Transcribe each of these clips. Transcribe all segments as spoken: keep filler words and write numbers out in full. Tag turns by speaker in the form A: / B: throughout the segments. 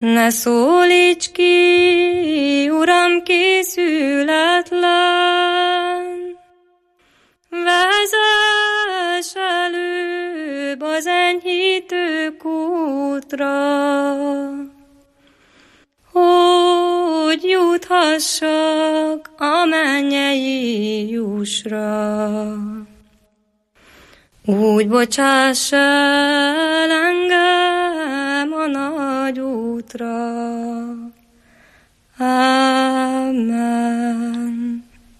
A: Ne szólíts ki, Uram, készületlen, vezess előbb az enyhítő kútra, hogy juthassak a mennyei jussra. Úgy bocsáss el engem a nagy útra. Amen.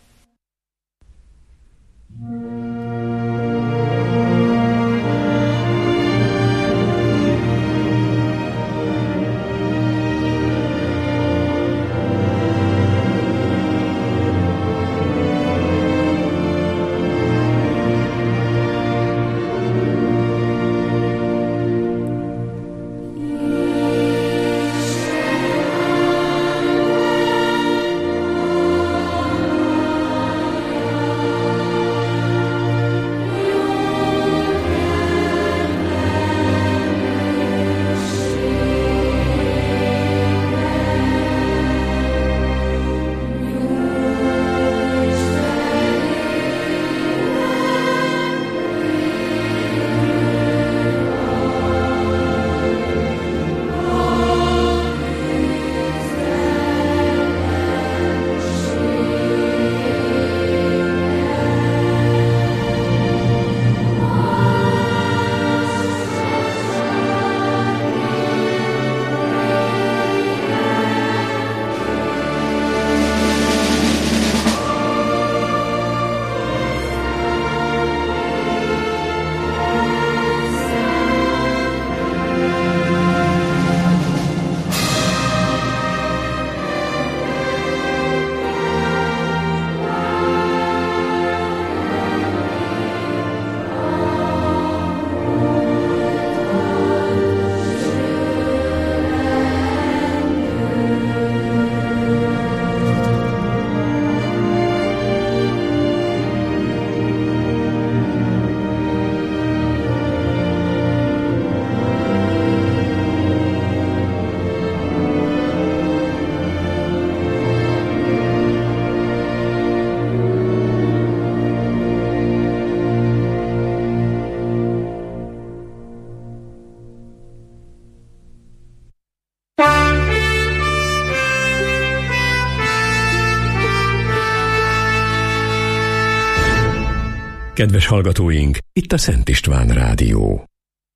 B: Kedves hallgatóink, itt a Szent István Rádió.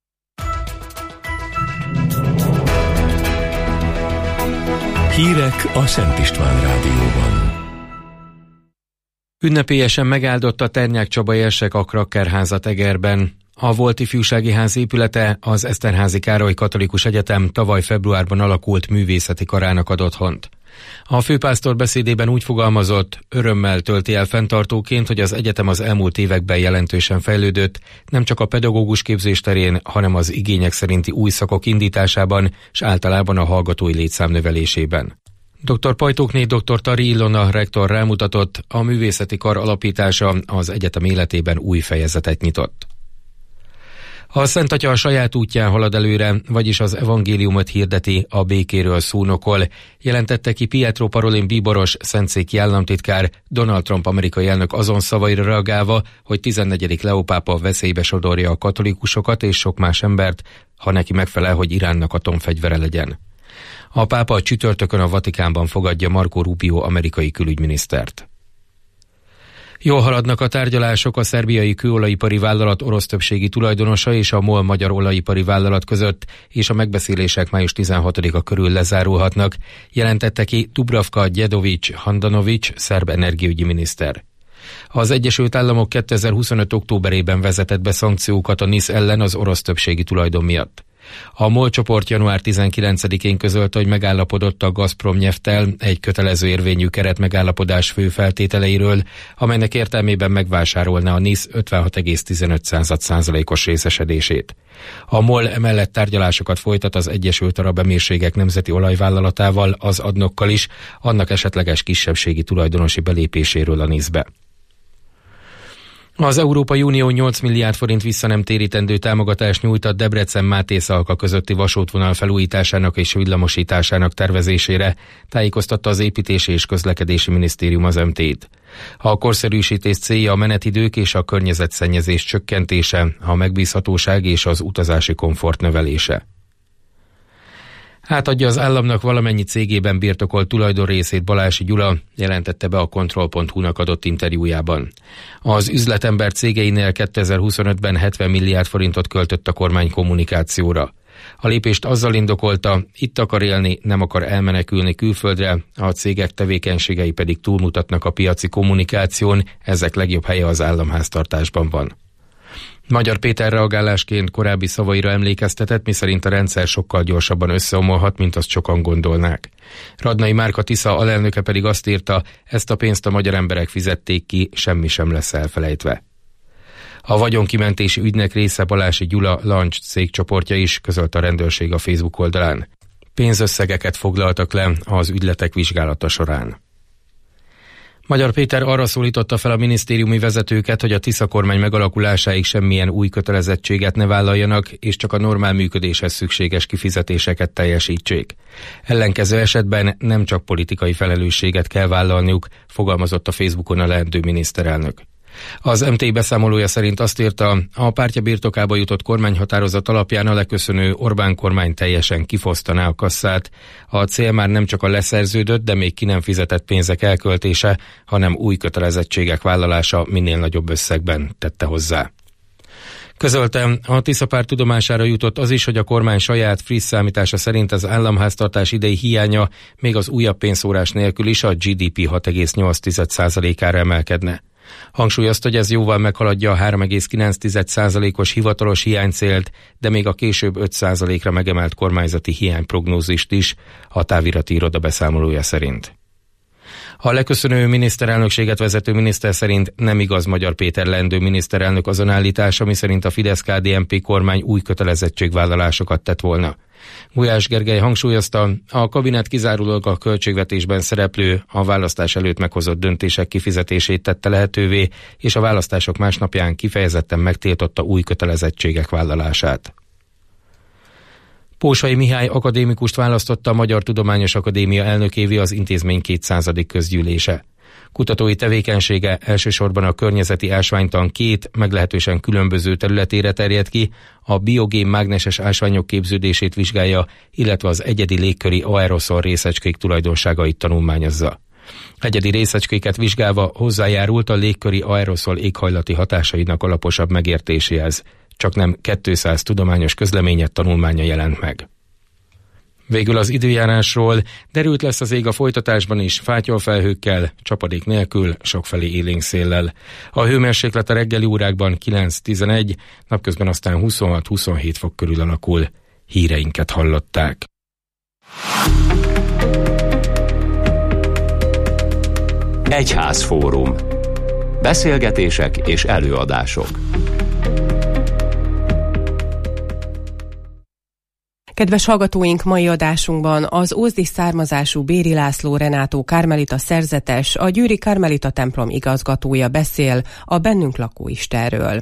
B: Hírek a Szent István Rádióban.
C: Ünnepélyesen megáldotta Ternyák Csaba érsek a Krakkerházat Egerben. A volt ifjúsági ház épülete az Eszterházy Károly Katolikus Egyetem tavaly februárban alakult művészeti karának ad otthont. A főpásztor beszédében úgy fogalmazott, örömmel tölti el fenntartóként, hogy az egyetem az elmúlt években jelentősen fejlődött, nem csak a pedagógus képzés terén, hanem az igények szerinti új szakok indításában, és általában a hallgatói létszám növelésében. doktor Pajtókné doktor Tari Ilona rektor rámutatott, a művészeti kar alapítása az egyetem életében új fejezetet nyitott. A Szent Atya a saját útján halad előre, vagyis az evangéliumot hirdeti, a békéről szónokol, jelentette ki Pietro Parolin bíboros szentszéki államtitkár, Donald Trump amerikai elnök azon szavaira reagálva, hogy tizennegyedik Leó pápa veszélybe sodorja a katolikusokat és sok más embert, ha neki megfelel, hogy Iránnak atomfegyvere legyen. A pápa a csütörtökön a Vatikánban fogadja Marco Rubio amerikai külügyminisztert. Jól haladnak a tárgyalások a szerbiai kőolajipari vállalat orosz többségi tulajdonosa és a MOL magyar olajipari vállalat között, és a megbeszélések május tizenhatodika körül lezárulhatnak, jelentette ki Dubravka Djedovic Handanovic, szerb energiaügyi miniszter. Az Egyesült Államok kétezer-huszonöt októberében vezetett be szankciókat a NISZ ellen az orosz többségi tulajdon miatt. A MOL csoport január tizenkilencedikén közölte, hogy megállapodott a Gazprom Nyefttel egy kötelező érvényű keretmegállapodás fő feltételeiről, amelynek értelmében megvásárolná a NISZ ötvenhat egész tizenöt százalékos részesedését. A MOL emellett tárgyalásokat folytat az Egyesült Arab Emírségek nemzeti olajvállalatával, az adnokkal is, annak esetleges kisebbségi tulajdonosi belépéséről a NISZ-be. Az Európai Unió nyolc milliárd forint visszanemtérítendő támogatást nyújtott Debrecen-Mátészalka közötti vasútvonal felújításának és villamosításának tervezésére, tájékoztatta az Építési és Közlekedési Minisztérium az em té é-t. A korszerűsítés célja a menetidők és a környezetszennyezés csökkentése, a megbízhatóság és az utazási komfort növelése. Átadja az államnak valamennyi cégében birtokolt tulajdonrészét Balási Gyula, jelentette be a kontroll pont hu-nak adott interjújában. Az üzletember cégeinél kétezer-huszonötben hetven milliárd forintot költött a kormány kommunikációra. A lépést azzal indokolta, itt akar élni, nem akar elmenekülni külföldre, a cégek tevékenységei pedig túlmutatnak a piaci kommunikáción, ezek legjobb helye az államháztartásban van. Magyar Péter reagálásként korábbi szavaira emlékeztetett, miszerint a rendszer sokkal gyorsabban összeomolhat, mint azt sokan gondolnák. Radnai Márka Tisza alelnöke pedig azt írta, ezt a pénzt a magyar emberek fizették ki, semmi sem lesz elfelejtve. A vagyonkimentési ügynek része Balási Gyula Launch cégcsoportja is, közölte a rendőrség a Facebook oldalán. Pénzösszegeket foglaltak le az ügyletek vizsgálata során. Magyar Péter arra szólította fel a minisztériumi vezetőket, hogy a Tisza kormány megalakulásáig semmilyen új kötelezettséget ne vállaljanak, és csak a normál működéshez szükséges kifizetéseket teljesítsék. Ellenkező esetben nem csak politikai felelősséget kell vállalniuk, fogalmazott a Facebookon a leendő miniszterelnök. Az em té é beszámolója szerint azt írta, a pártja birtokába jutott kormányhatározat alapján a leköszönő Orbán kormány teljesen kifosztaná a kasszát. A cél már nem csak a leszerződött, de még ki nem fizetett pénzek elköltése, hanem új kötelezettségek vállalása minél nagyobb összegben, tette hozzá. Közölte, a Tisza párt tudomására jutott az is, hogy a kormány saját friss számítása szerint az államháztartás idei hiánya még az újabb pénzszórás nélkül is a gé dé pé hat egész nyolc százalékára emelkedne. Hangsúlyozta, hogy ez jóval meghaladja a három egész kilenc százalékos hivatalos hiánycélt, de még a később öt százalékra megemelt kormányzati hiányprognózist is, a távirati iroda beszámolója szerint. A leköszönő miniszterelnökséget vezető miniszter szerint nem igaz Magyar Péter leendő miniszterelnök azon állítása, miszerint a Fidesz-ká dé en pé kormány új kötelezettségvállalásokat tett volna. Gulyás Gergely hangsúlyozta, a kabinet kizárólag a költségvetésben szereplő, a választás előtt meghozott döntések kifizetését tette lehetővé, és a választások másnapján kifejezetten megtiltotta új kötelezettségek vállalását. Pósai Mihály akadémikust választotta a Magyar Tudományos Akadémia elnökévé az intézmény kétszázadik közgyűlése. Kutatói tevékenysége elsősorban a környezeti ásványtan két, meglehetősen különböző területére terjed ki, a biogén mágneses ásványok képződését vizsgálja, illetve az egyedi légköri aeroszol részecskék tulajdonságait tanulmányozza. Egyedi részecskéket vizsgálva hozzájárult a légköri aeroszol éghajlati hatásainak alaposabb megértéséhez. Csak nem kétszáz tudományos közleményet tanulmánya jelent meg. Végül az időjárásról: derült lesz az ég a folytatásban is, fátyolfelhőkkel, csapadék nélkül, sokfelé élénk széllel. A hőmérséklet a reggeli órákban kilenc-tizenegy, napközben aztán huszonhat-huszonhét fok körül alakul. Híreinket hallották.
B: Egyházfórum. Beszélgetések és előadások.
D: Kedves hallgatóink, mai adásunkban az ózdi származású Béri László Renátó karmelita szerzetes, a győri karmelita templom igazgatója beszél a bennünk lakó Istenről.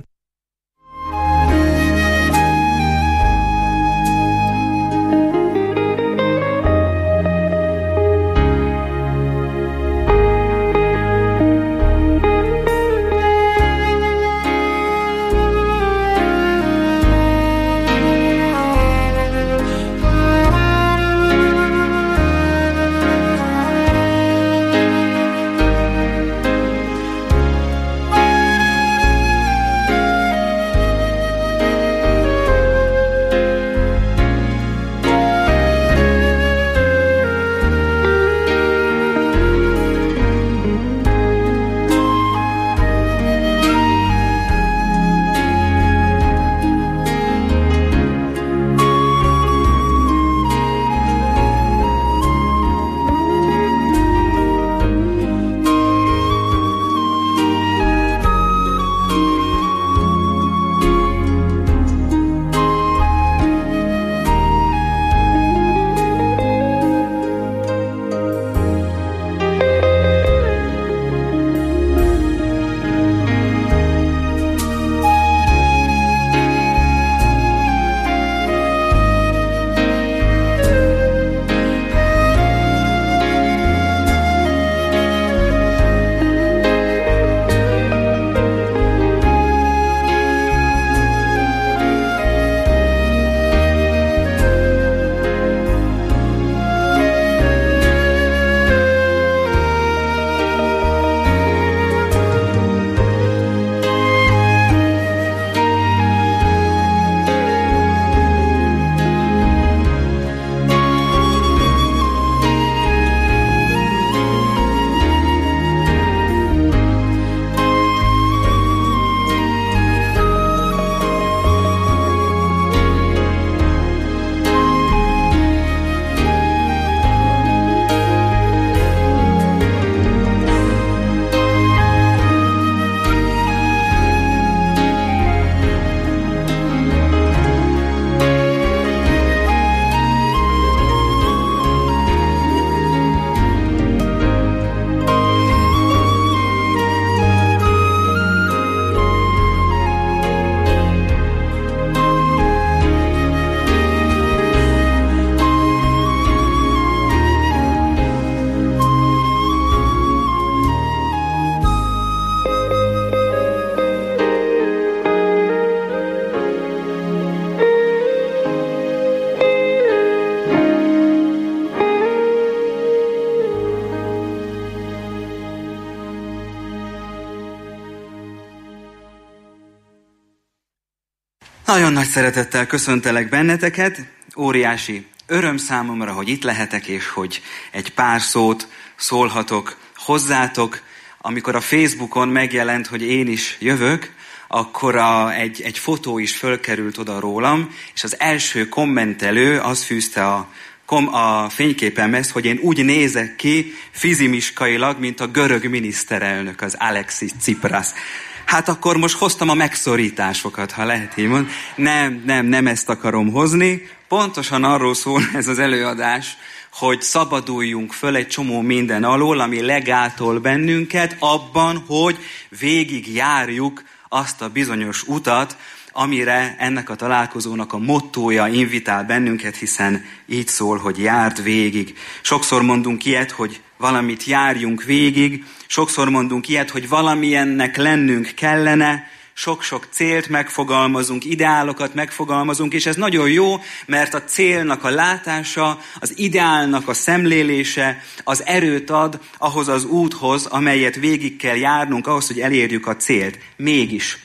E: Nagyon nagy szeretettel köszöntelek benneteket, óriási öröm számomra, hogy itt lehetek, és hogy egy pár szót szólhatok hozzátok. Amikor a Facebookon megjelent, hogy én is jövök, akkor a, egy, egy fotó is fölkerült oda rólam, és az első kommentelő az fűzte a, kom, a fényképemhez, hogy én úgy nézek ki fizimiskailag, mint a görög miniszterelnök, az Alexis Tsipras. Hát akkor most hoztam a megszorításokat, ha lehet így mondani. Nem, nem, nem ezt akarom hozni. Pontosan arról szól ez az előadás, hogy szabaduljunk föl egy csomó minden alól, ami legátol bennünket abban, hogy végig járjuk azt a bizonyos utat, amire ennek a találkozónak a mottója invitál bennünket, hiszen így szól, hogy járd végig. Sokszor mondunk ilyet, hogy valamit járjunk végig, sokszor mondunk ilyet, hogy valamilyennek lennünk kellene, sok-sok célt megfogalmazunk, ideálokat megfogalmazunk, és ez nagyon jó, mert a célnak a látása, az ideálnak a szemlélése, az erőt ad ahhoz az úthoz, amelyet végig kell járnunk, ahhoz, hogy elérjük a célt. Mégis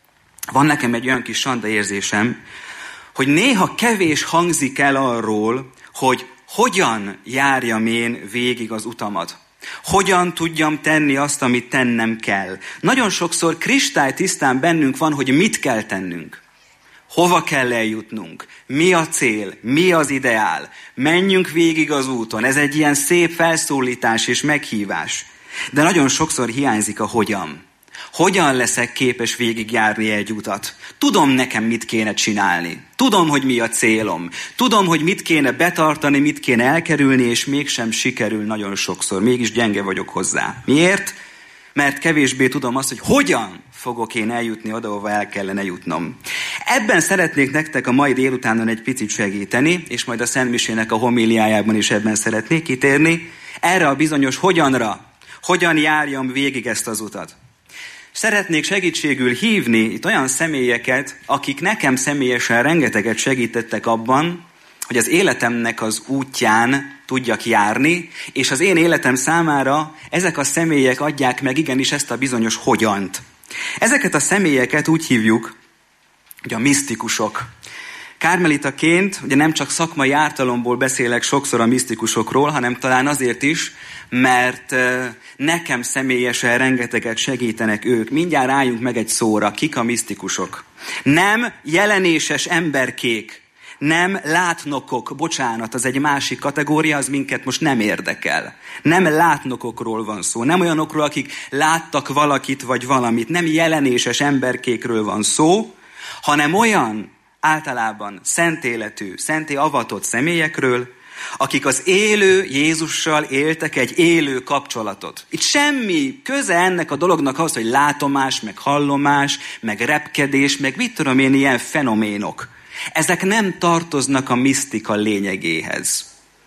E: van nekem egy olyan kis sanda érzésem, hogy néha kevés hangzik el arról, hogy hogyan járjam én végig az utamat. Hogyan tudjam tenni azt, amit tennem kell. Nagyon sokszor kristálytisztán bennünk van, hogy mit kell tennünk. Hova kell eljutnunk? Mi a cél? Mi az ideál? Menjünk végig az úton. Ez egy ilyen szép felszólítás és meghívás. De nagyon sokszor hiányzik a hogyan. Hogyan leszek képes végigjárni egy utat? Tudom nekem, mit kéne csinálni. Tudom, hogy mi a célom. Tudom, hogy mit kéne betartani, mit kéne elkerülni, és mégsem sikerül nagyon sokszor. Mégis gyenge vagyok hozzá. Miért? Mert kevésbé tudom azt, hogy hogyan fogok én eljutni oda, ahova el kellene jutnom. Ebben szeretnék nektek a mai délutánon egy picit segíteni, és majd a Szent Misének a homíliájában is ebben szeretnék kitérni. Erre a bizonyos hogyanra. Hogyan járjam végig ezt az utat. Szeretnék segítségül hívni itt olyan személyeket, akik nekem személyesen rengeteget segítettek abban, hogy az életemnek az útján tudjak járni, és az én életem számára ezek a személyek adják meg igenis ezt a bizonyos hogyant. Ezeket a személyeket úgy hívjuk, hogy a misztikusok. Kármelitaként ugye nem csak szakmai ártalomból beszélek sokszor a misztikusokról, hanem talán azért is, mert nekem személyesen rengeteget segítenek ők. Mindjárt álljunk meg egy szóra, kik a misztikusok. Nem jelenéses emberkék, nem látnokok, bocsánat, az egy másik kategória, az minket most nem érdekel. Nem látnokokról van szó, nem olyanokról, akik láttak valakit vagy valamit, nem jelenéses emberkékről van szó, hanem olyan általában szent életű, szenté avatott személyekről, akik az élő Jézussal éltek egy élő kapcsolatot. Itt semmi köze ennek a dolognak ahhoz, hogy látomás, meg hallomás, meg repkedés, meg mit tudom én, ilyen fenoménok. Ezek nem tartoznak a misztika lényegéhez.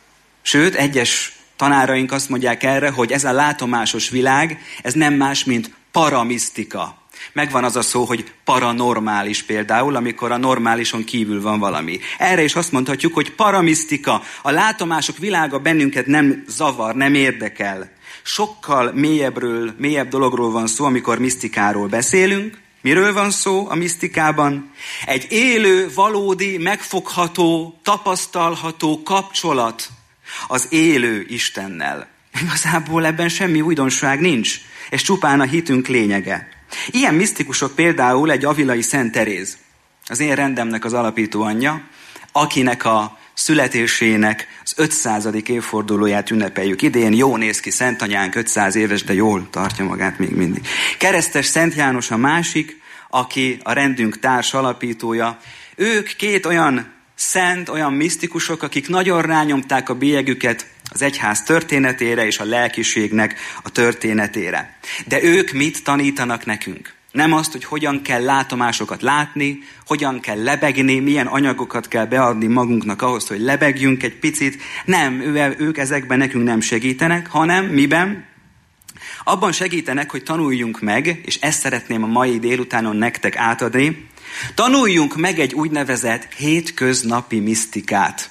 E: Sőt, egyes tanáraink azt mondják erre, hogy ez a látomásos világ, ez nem más, mint paramisztika. Megvan az a szó, hogy paranormális például, amikor a normálison kívül van valami. Erre is azt mondhatjuk, hogy paramisztika, a látomások világa bennünket nem zavar, nem érdekel. Sokkal mélyebbről, mélyebb dologról van szó, amikor misztikáról beszélünk. Miről van szó a misztikában? Egy élő, valódi, megfogható, tapasztalható kapcsolat az élő Istennel. Igazából ebben semmi újdonság nincs. Ez csupán a hitünk lényege. Ilyen misztikusok például egy avilai Szent Teréz, az én rendemnek az alapító anyja, akinek a születésének az ötszázadik évfordulóját ünnepeljük idén. Jó néz ki Szentanyánk, ötszáz éves, de jól tartja magát még mindig. Keresztes Szent János a másik, aki a rendünk társ alapítója. Ők két olyan szent, olyan misztikusok, akik nagyon rányomták a bélyegüket az egyház történetére és a lelkiségnek a történetére. De ők mit tanítanak nekünk? Nem azt, hogy hogyan kell látomásokat látni, hogyan kell lebegni, milyen anyagokat kell beadni magunknak ahhoz, hogy lebegjünk egy picit. Nem, ők ezekben nekünk nem segítenek, hanem miben? Abban segítenek, hogy tanuljunk meg, és ezt szeretném a mai délutánon nektek átadni, tanuljunk meg egy úgynevezett hétköznapi misztikát.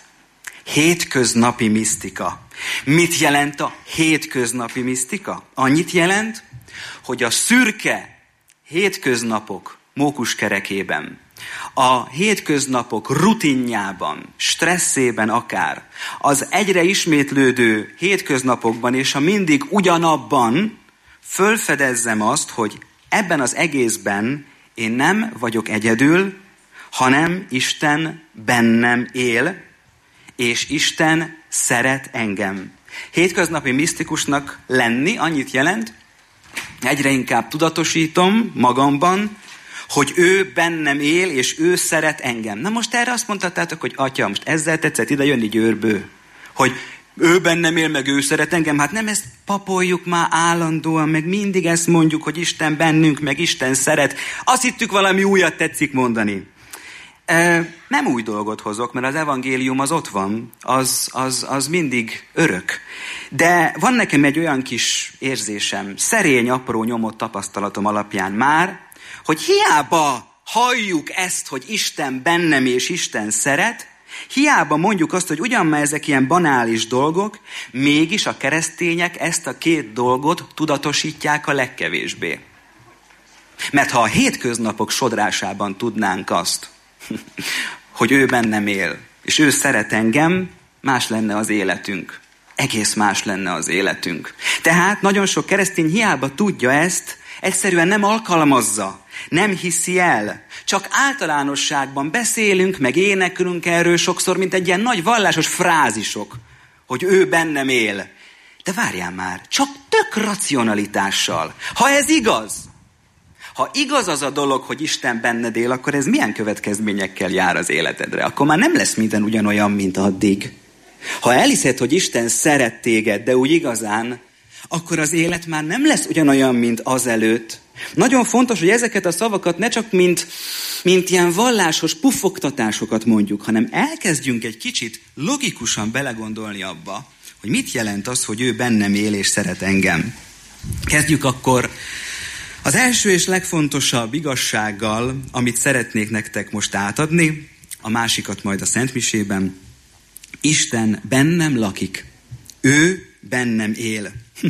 E: Hétköznapi misztika. Mit jelent a hétköznapi misztika? Annyit jelent, hogy a szürke hétköznapok mókuskerekében, a hétköznapok rutinjában, stresszében akár, az egyre ismétlődő hétköznapokban és a mindig ugyanabban fölfedezzem azt, hogy ebben az egészben én nem vagyok egyedül, hanem Isten bennem él, és Isten szeret engem. Hétköznapi misztikusnak lenni annyit jelent, egyre inkább tudatosítom magamban, hogy ő bennem él, és ő szeret engem. Na most erre azt mondhatátok, hogy atya, most ezzel tetszett ide jönni Győrből, hogy ő bennem él, meg ő szeret engem. Hát nem ezt papoljuk már állandóan, meg mindig ezt mondjuk, hogy Isten bennünk, meg Isten szeret. Azt hittük, valami újat tetszik mondani. E, nem új dolgot hozok, mert az evangélium az ott van, az, az, az mindig örök. De van nekem egy olyan kis érzésem, szerény, apró nyomott tapasztalatom alapján már, hogy hiába halljuk ezt, hogy Isten bennem és Isten szeret, hiába mondjuk azt, hogy ugyan már ezek ilyen banális dolgok, mégis a keresztények ezt a két dolgot tudatosítják a legkevésbé. Mert ha a hétköznapok sodrásában tudnánk azt, hogy ő bennem él, és ő szeret engem, más lenne az életünk. Egész más lenne az életünk. Tehát nagyon sok keresztény hiába tudja ezt, egyszerűen nem alkalmazza, nem hiszi el. Csak általánosságban beszélünk, meg éneklünk erről sokszor, mint egy ilyen nagy vallásos frázisok, hogy ő bennem él. De várjál már, csak tök racionalitással. Ha ez igaz, ha igaz az a dolog, hogy Isten benned él, akkor ez milyen következményekkel jár az életedre? Akkor már nem lesz minden ugyanolyan, mint addig. Ha elhiszed, hogy Isten szeret téged, de úgy igazán, akkor az élet már nem lesz ugyanolyan, mint azelőtt. Nagyon fontos, hogy ezeket a szavakat ne csak mint, mint ilyen vallásos puffogtatásokat mondjuk, hanem elkezdjünk egy kicsit logikusan belegondolni abba, hogy mit jelent az, hogy ő bennem él és szeret engem. Kezdjük akkor az első és legfontosabb igazsággal, amit szeretnék nektek most átadni, a másikat majd a Szentmisében. Isten bennem lakik. Ő bennem él.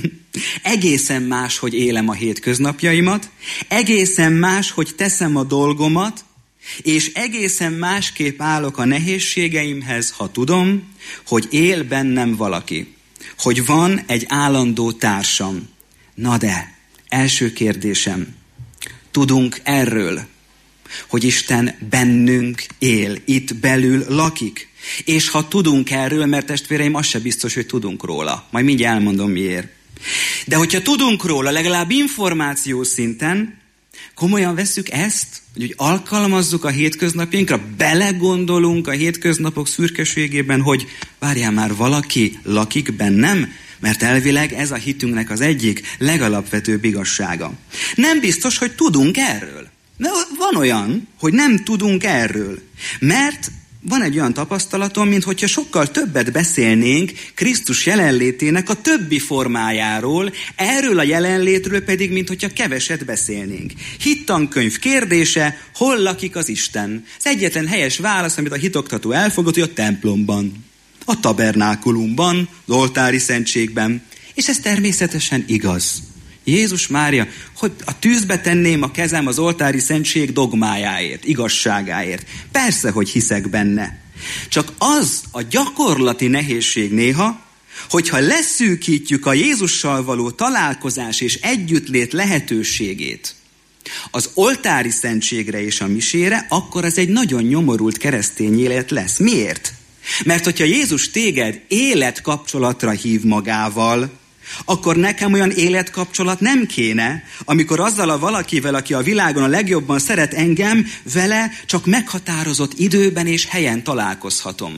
E: Egészen más, hogy élem a hétköznapjaimat, egészen más, hogy teszem a dolgomat, és egészen másképp állok a nehézségeimhez, ha tudom, hogy él bennem valaki, hogy van egy állandó társam. Na de, első kérdésem, tudunk erről, hogy Isten bennünk él, itt belül lakik? És ha tudunk erről, mert testvéreim, az se biztos, hogy tudunk róla. Majd mindjárt elmondom miért. De hogyha tudunk róla, legalább információ szinten, komolyan vesszük ezt, hogy úgy alkalmazzuk a hétköznapjainkra, belegondolunk a hétköznapok szürkeségében, hogy várjál már, valaki lakik bennem, mert elvileg ez a hitünknek az egyik legalapvetőbb igazsága. Nem biztos, hogy tudunk erről. De van olyan, hogy nem tudunk erről, mert van egy olyan tapasztalatom, mint hogyha sokkal többet beszélnénk Krisztus jelenlétének a többi formájáról, erről a jelenlétről pedig, mint hogyha keveset beszélnénk. Hittankönyv kérdése, hol lakik az Isten? Az egyetlen helyes válasz, amit a hitoktató elfogott, hogy a templomban, a tabernákulumban, az oltári szentségben. És ez természetesen igaz. Jézus Mária, hogy a tűzbe tenném a kezem az oltári szentség dogmájáért, igazságáért. Persze, hogy hiszek benne. Csak az a gyakorlati nehézség néha, hogyha leszűkítjük a Jézussal való találkozás és együttlét lehetőségét az oltári szentségre és a misére, akkor az egy nagyon nyomorult keresztény élet lesz. Miért? Mert hogyha Jézus téged életkapcsolatra hív magával, akkor nekem olyan életkapcsolat nem kéne, amikor azzal a valakivel, aki a világon a legjobban szeret engem, vele csak meghatározott időben és helyen találkozhatom.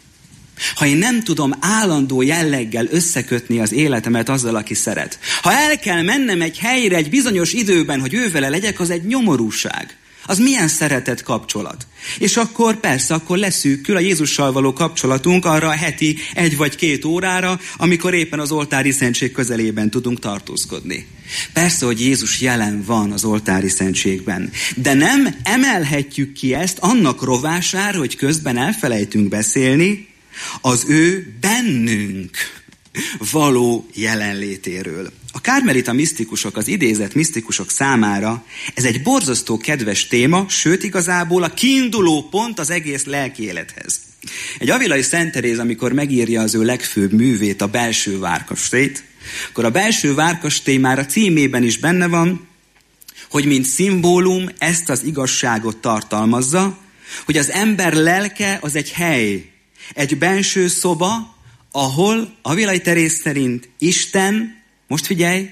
E: Ha én nem tudom állandó jelleggel összekötni az életemet azzal, aki szeret. Ha el kell mennem egy helyre egy bizonyos időben, hogy ővele legyek, az egy nyomorúság. Az milyen szeretett kapcsolat. És akkor persze, akkor leszűkül a Jézussal való kapcsolatunk arra a heti egy vagy két órára, amikor éppen az oltári szentség közelében tudunk tartózkodni. Persze, hogy Jézus jelen van az oltári szentségben, de nem emelhetjük ki ezt annak rovására, hogy közben elfelejtünk beszélni az ő bennünk való jelenlétéről. A kármelita misztikusok, az idézett misztikusok számára ez egy borzasztó kedves téma, sőt igazából a kiinduló pont az egész lelki élethez. Egy avilai Szent Teréz, amikor megírja az ő legfőbb művét, a Belső várkastélyt, akkor a Belső várkastély már a címében is benne van, hogy mint szimbólum ezt az igazságot tartalmazza, hogy az ember lelke az egy hely, egy benső szoba, ahol Avilai Teréz szerint Isten, most figyelj,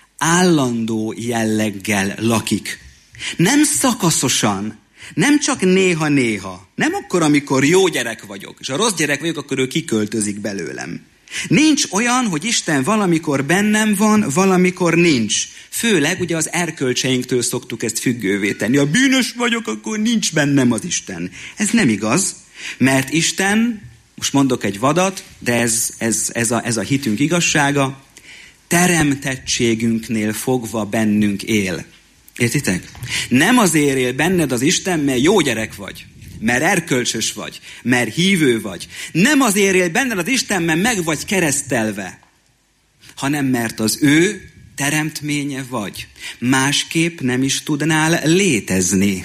E: állandó jelleggel lakik. Nem szakaszosan, nem csak néha-néha, nem akkor, amikor jó gyerek vagyok, és ha rossz gyerek vagyok, akkor ő kiköltözik belőlem. Nincs olyan, hogy Isten valamikor bennem van, valamikor nincs. Főleg ugye az erkölcseinktől szoktuk ezt függővé tenni. Ha bűnös vagyok, akkor nincs bennem az Isten. Ez nem igaz, mert Isten, most mondok egy vadat, de ez, ez, ez, a, ez a hitünk igazsága, teremtettségünknél fogva bennünk él. Értitek? Nem azért él benned az Isten, mert jó gyerek vagy, mert erkölcsös vagy, mert hívő vagy. Nem azért él benned az Isten, mert meg vagy keresztelve, hanem mert az ő teremtménye vagy. Másképp nem is tudnál létezni.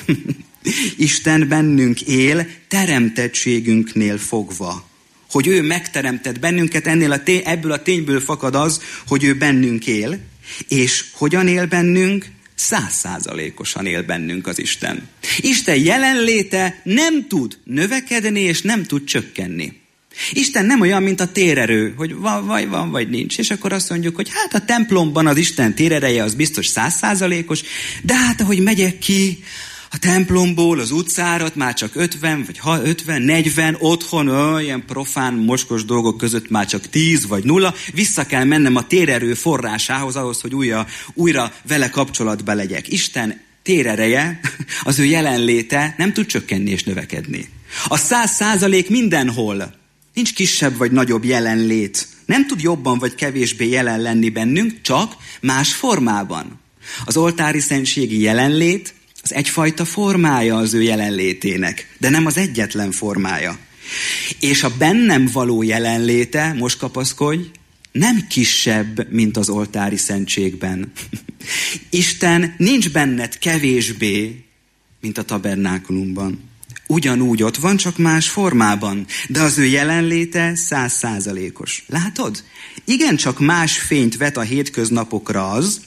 E: Isten bennünk él, teremtettségünknél fogva. Hogy ő megteremtett bennünket, ennél a tény, ebből a tényből fakad az, hogy ő bennünk él, és hogyan él bennünk? Százszázalékosan él bennünk az Isten. Isten jelenléte nem tud növekedni, és nem tud csökkenni. Isten nem olyan, mint a térerő, hogy van, vagy van, vagy nincs. És akkor azt mondjuk, hogy hát a templomban az Isten térereje az biztos százszázalékos, de hát ahogy megyek ki a templomból az utcára, már csak ötven, vagy ötven, negyven, otthon, ó, ilyen profán, mocskos dolgok között már csak tíz, vagy nulla, vissza kell mennem a térerő forrásához, ahhoz, hogy újra, újra vele kapcsolatba legyek. Isten térereje, az ő jelenléte nem tud csökkenni és növekedni. A száz százalék mindenhol. Nincs kisebb vagy nagyobb jelenlét. Nem tud jobban vagy kevésbé jelen lenni bennünk, csak más formában. Az oltári szentségi jelenlét az egyfajta formája az ő jelenlétének, de nem az egyetlen formája. És a bennem való jelenléte, most kapaszkodj, nem kisebb, mint az oltári szentségben. Isten nincs benned kevésbé, mint a tabernákulumban. Ugyanúgy ott van, csak más formában, de az ő jelenléte száz százalékos. Látod? Igen, csak más fényt vet a hétköznapokra az,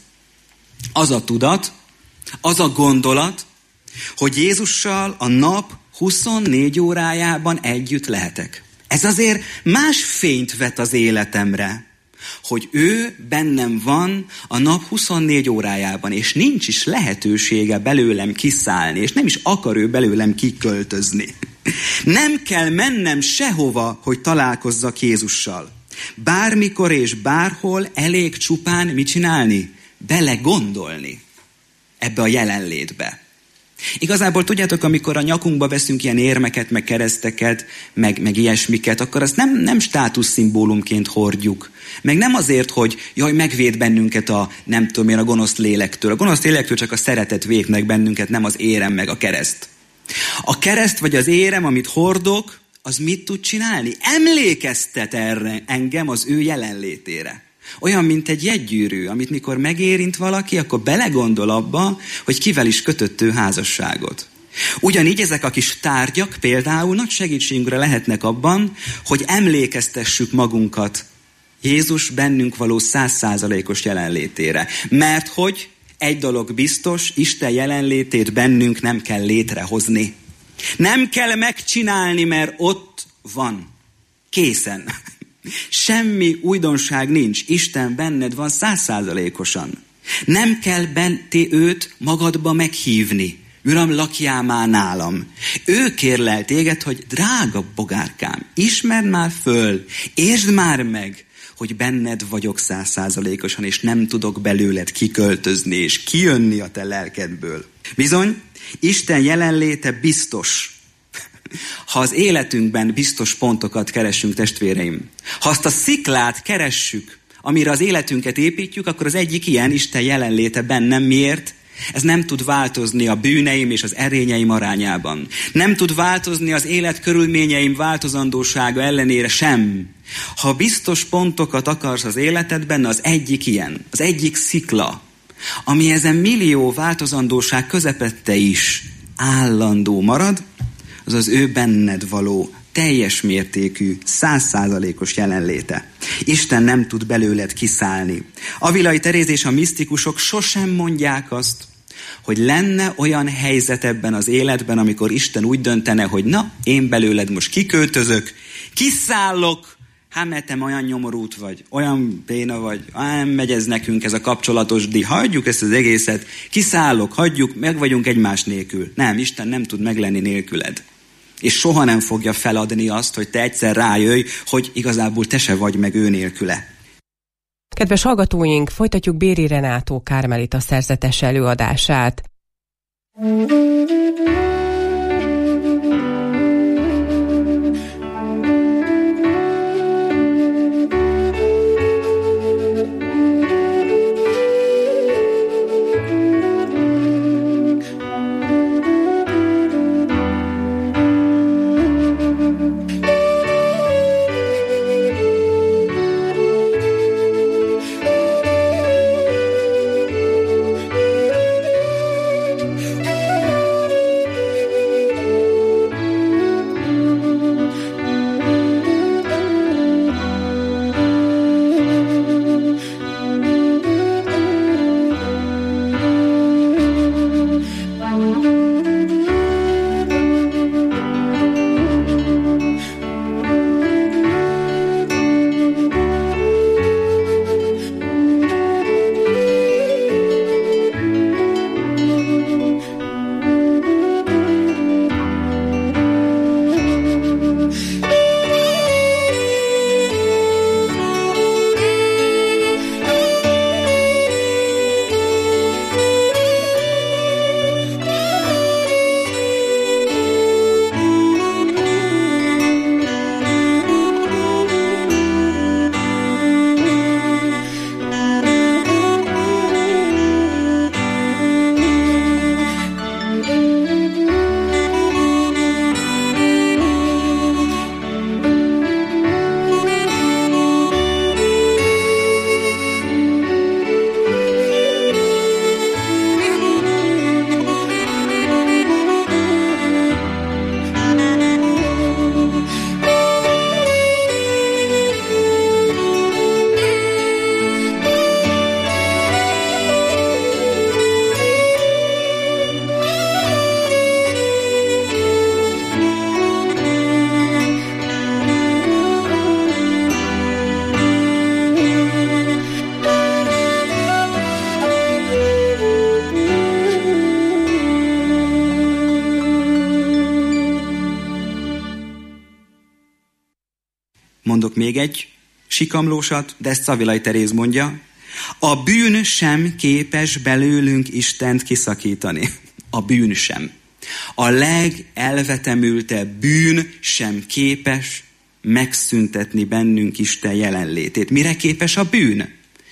E: az a tudat, az a gondolat, hogy Jézussal a nap huszonnégy órájában együtt lehetek. Ez azért más fényt vet az életemre, hogy ő bennem van a nap huszonnégy órájában, és nincs is lehetősége belőlem kiszállni, és nem is akar ő belőlem kiköltözni. Nem kell mennem sehova, hogy találkozzak Jézussal. Bármikor és bárhol elég csupán mit csinálni? Belegondolni ebbe a jelenlétbe. Igazából tudjátok, amikor a nyakunkba veszünk ilyen érmeket, meg kereszteket, meg, meg ilyesmiket, akkor azt nem, nem státuszszimbólumként hordjuk. Meg nem azért, hogy jaj, megvéd bennünket a, nem tudom én, a gonosz lélektől. A gonosz lélektől csak a szeretet véd meg bennünket, nem az érem meg a kereszt. A kereszt vagy az érem, amit hordok, az mit tud csinálni? Emlékeztet erre engem az ő jelenlétére. Olyan, mint egy jegygyűrű, amit mikor megérint valaki, akkor belegondol abba, hogy kivel is kötött ő házasságot. Ugyanígy ezek a kis tárgyak például nagy segítségünkre lehetnek abban, hogy emlékeztessük magunkat Jézus bennünk való száz százalékos jelenlétére. Mert hogy egy dolog biztos, Isten jelenlétét bennünk nem kell létrehozni. Nem kell megcsinálni, mert ott van. Készen. Semmi újdonság nincs. Isten benned van százszázalékosan. Nem kell benti őt magadba meghívni. Uram, lakjál már nálam. Ő kérlel téged, hogy drága bogárkám, ismerd már föl, értsd már meg, hogy benned vagyok százszázalékosan, és nem tudok belőled kiköltözni, és kijönni a te lelkedből. Bizony, Isten jelenléte biztos. Ha az életünkben biztos pontokat keresünk, testvéreim, ha azt a sziklát keressük, amire az életünket építjük, akkor az egyik ilyen Isten jelenléte bennem. Miért? Ez nem tud változni a bűneim és az erényeim arányában. Nem tud változni az élet körülményeim változandósága ellenére sem. Ha biztos pontokat akarsz az életedben, az egyik ilyen, az egyik szikla, ami ezen millió változandóság közepette is állandó marad, az az ő benned való teljes mértékű, százszázalékos jelenléte. Isten nem tud belőled kiszállni. Avilai Teréz és a misztikusok sosem mondják azt, hogy lenne olyan helyzet ebben az életben, amikor Isten úgy döntene, hogy na, én belőled most kiköltözök, kiszállok, hát mert te olyan nyomorút vagy, olyan béna vagy, nem megy ez nekünk ez a kapcsolatos díj, hagyjuk ezt az egészet, kiszállok, hagyjuk, meg vagyunk egymás nélkül. Nem, Isten nem tud meglenni nélküled. És soha nem fogja feladni azt, hogy te egyszer rájöjj, hogy igazából te se vagy meg ő nélküle.
D: Kedves hallgatóink, folytatjuk Béri Renátó kármelita szerzetes előadását.
E: Mondok még egy sikamlósat, de ezt Avilai Teréz mondja. A bűn sem képes belőlünk Istent kiszakítani. A bűn sem. A legelvetemültebb bűn sem képes megszüntetni bennünk Isten jelenlétét. Mire képes a bűn?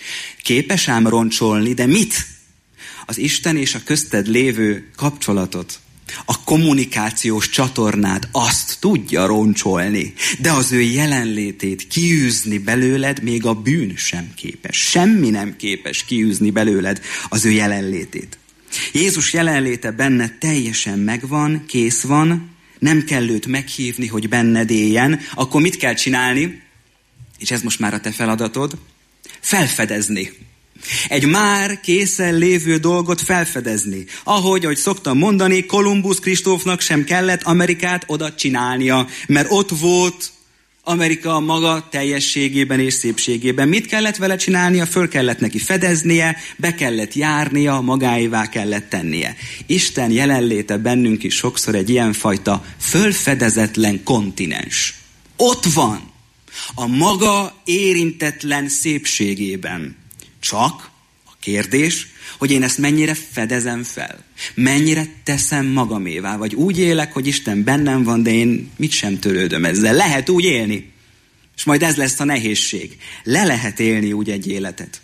E: Képes ám roncsolni, de mit? Az Isten és a közted lévő kapcsolatot, a kommunikációs csatornát, azt tudja roncsolni, de az ő jelenlétét kiűzni belőled még a bűn sem képes. Semmi nem képes kiűzni belőled az ő jelenlétét. Jézus jelenléte benned teljesen megvan, kész van, nem kell őt meghívni, hogy benned éljen. Akkor mit kell csinálni? És ez most már a te feladatod. Felfedezni. Egy már készen lévő dolgot felfedezni. Ahogy, ahogy szoktam mondani, Kolumbusz Kristófnak sem kellett Amerikát oda csinálnia, mert ott volt Amerika maga teljességében és szépségében. Mit kellett vele csinálnia? Föl kellett neki fedeznie, be kellett járnia, magáévá kellett tennie. Isten jelenléte bennünk is sokszor egy ilyenfajta fölfedezetlen kontinens. Ott van, a maga érintetlen szépségében. Csak a kérdés, hogy én ezt mennyire fedezem fel, mennyire teszem magamévá, vagy úgy élek, hogy Isten bennem van, de én mit sem törődöm ezzel. Lehet úgy élni, és majd ez lesz a nehézség. Le lehet élni úgy egy életet.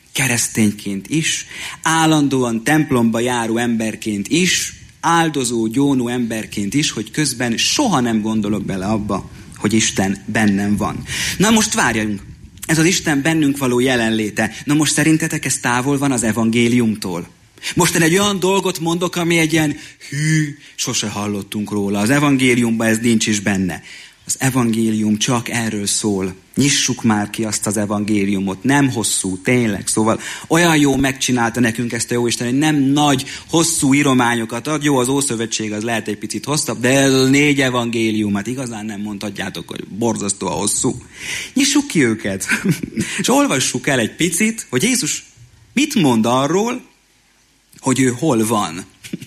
E: keresztényként is, állandóan templomba járó emberként is, áldozó, gyónó emberként is, hogy közben soha nem gondolok bele abba, hogy Isten bennem van. Na most várjunk, ez az Isten bennünk való jelenléte. Na most szerintetek ez távol van az evangéliumtól? Most én egy olyan dolgot mondok, ami egy ilyen hű, sose hallottunk róla. Az evangéliumban ez nincs is benne. Az evangélium csak erről szól. Nyissuk már ki azt az evangéliumot. Nem hosszú, tényleg. Szóval olyan jó megcsinálta nekünk ezt a Jóisten, hogy nem nagy, hosszú írományokat ad. Jó, az Ószövetség az lehet egy picit hosszabb, de ez a négy evangéliumát igazán nem mondhatjátok, hogy borzasztóan hosszú. Nyissuk ki őket, és olvassuk el egy picit, hogy Jézus mit mond arról, hogy ő hol van.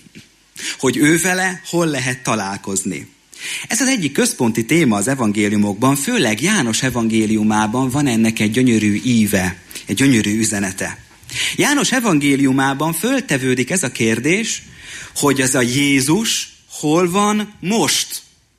E: Hogy ő vele hol lehet találkozni. Ez az egyik központi téma az evangéliumokban, főleg János evangéliumában van ennek egy gyönyörű íve, egy gyönyörű üzenete. János evangéliumában föltevődik ez a kérdés, hogy az a Jézus hol van most?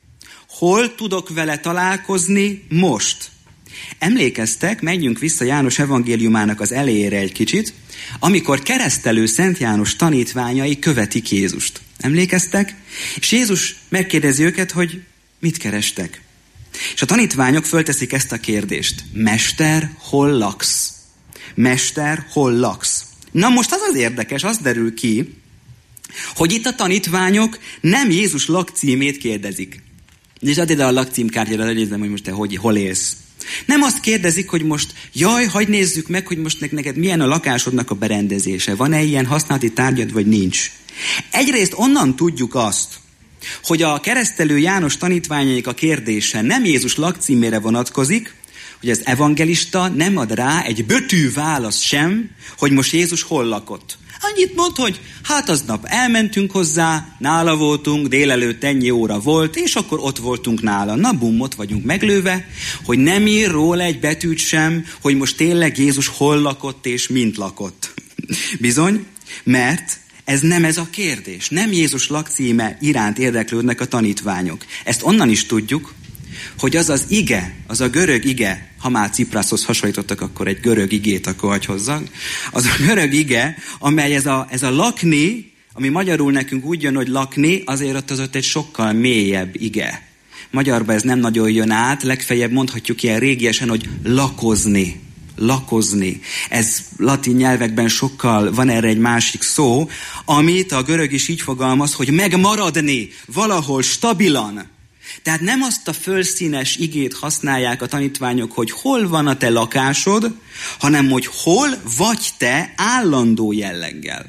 E: Hol tudok vele találkozni most? Emlékeztek, menjünk vissza János evangéliumának az elejére egy kicsit, amikor keresztelő Szent János tanítványai követik Jézust. Emlékeztek? És Jézus megkérdezi őket, hogy mit kerestek. És a tanítványok fölteszik ezt a kérdést. Mester, hol laksz? Mester, hol laksz? Na most az az érdekes, az derül ki, hogy itt a tanítványok nem Jézus lakcímét kérdezik. És add ide a lakcímkártyára, hogy nézzem, hogy most te hogy, hol élsz. Nem azt kérdezik, hogy most, jaj, hagyd nézzük meg, hogy most neked milyen a lakásodnak a berendezése. Van-e ilyen használati tárgyad, vagy nincs? Egyrészt onnan tudjuk azt, hogy a keresztelő János tanítványaik a kérdése nem Jézus lakcímére vonatkozik, hogy az evangelista nem ad rá egy bötű választ sem, hogy most Jézus hol lakott. Annyit mond, hogy hát aznap elmentünk hozzá, nála voltunk, délelőtt ennyi óra volt, és akkor ott voltunk nála. Na bum, ott vagyunk meglőve, hogy nem ír róla egy betűt sem, hogy most tényleg Jézus hol lakott és mint lakott. Bizony, mert ez nem ez a kérdés. Nem Jézus lakcíme iránt érdeklődnek a tanítványok. Ezt onnan is tudjuk, hogy az az ige, az a görög ige, ha már Cipraszhoz hasonlítottak, akkor egy görög igét akkor hagy hozzak, az a görög ige, amely ez a, ez a lakni, ami magyarul nekünk úgy jön, hogy lakni, azért ott az ott egy sokkal mélyebb ige. Magyarban ez nem nagyon jön át, legfeljebb mondhatjuk ilyen régiesen, hogy lakozni. Lakozni. Ez latin nyelvekben sokkal van erre egy másik szó, amit a görög is így fogalmaz, hogy megmaradni valahol stabilan. Tehát nem azt a fölszínes igét használják a tanítványok, hogy hol van a te lakásod, hanem hogy hol vagy te állandó jelleggel.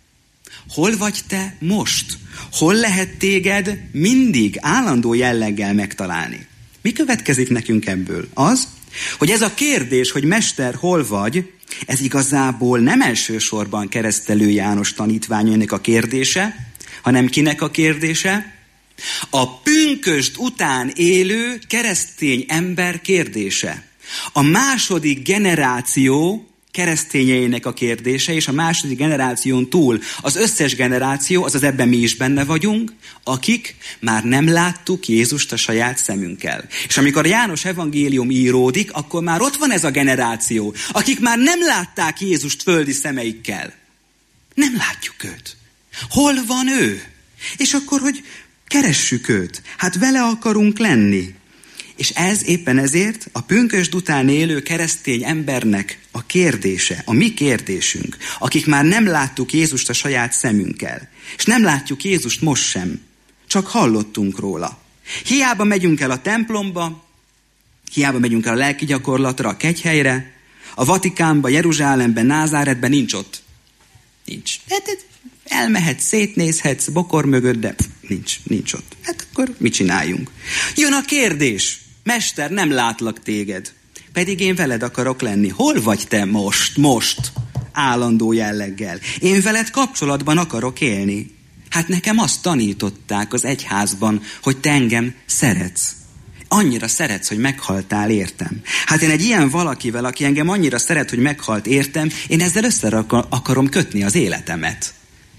E: Hol vagy te most? Hol lehet téged mindig állandó jelleggel megtalálni? Mi következik nekünk ebből? Az, hogy ez a kérdés, hogy mester, hol vagy, ez igazából nem elsősorban keresztelő János tanítványainak a kérdése, hanem kinek a kérdése? A pünkösd után élő keresztény ember kérdése. A második generáció keresztényeinek a kérdése, és a második generáción túl az összes generáció, azaz ebben mi is benne vagyunk, akik már nem láttuk Jézust a saját szemünkkel. És amikor János evangélium íródik, akkor már ott van ez a generáció, akik már nem látták Jézust földi szemeikkel. Nem látjuk őt. Hol van ő? És akkor, hogy keressük őt. Hát vele akarunk lenni. És ez éppen ezért a pünkösd után élő keresztény embernek a kérdése, a mi kérdésünk, akik már nem láttuk Jézust a saját szemünkkel. És nem látjuk Jézust most sem, csak hallottunk róla. Hiába megyünk el a templomba, hiába megyünk el a lelki gyakorlatra, a kegyhelyre, a Vatikánba, Jeruzsálemben, Názáretben, nincs ott. Nincs. Hát elmehetsz, szétnézhetsz bokor mögött, de nincs, nincs ott. Hát akkor mit csináljunk? Jön a kérdés. Mester, nem látlak téged, pedig én veled akarok lenni. Hol vagy te most, most, állandó jelleggel? Én veled kapcsolatban akarok élni. Hát nekem azt tanították az egyházban, hogy te engem szeretsz. Annyira szeretsz, hogy meghaltál, értem. Hát én egy ilyen valakivel, aki engem annyira szeret, hogy meghalt, értem, én ezzel össze akarom kötni az életemet.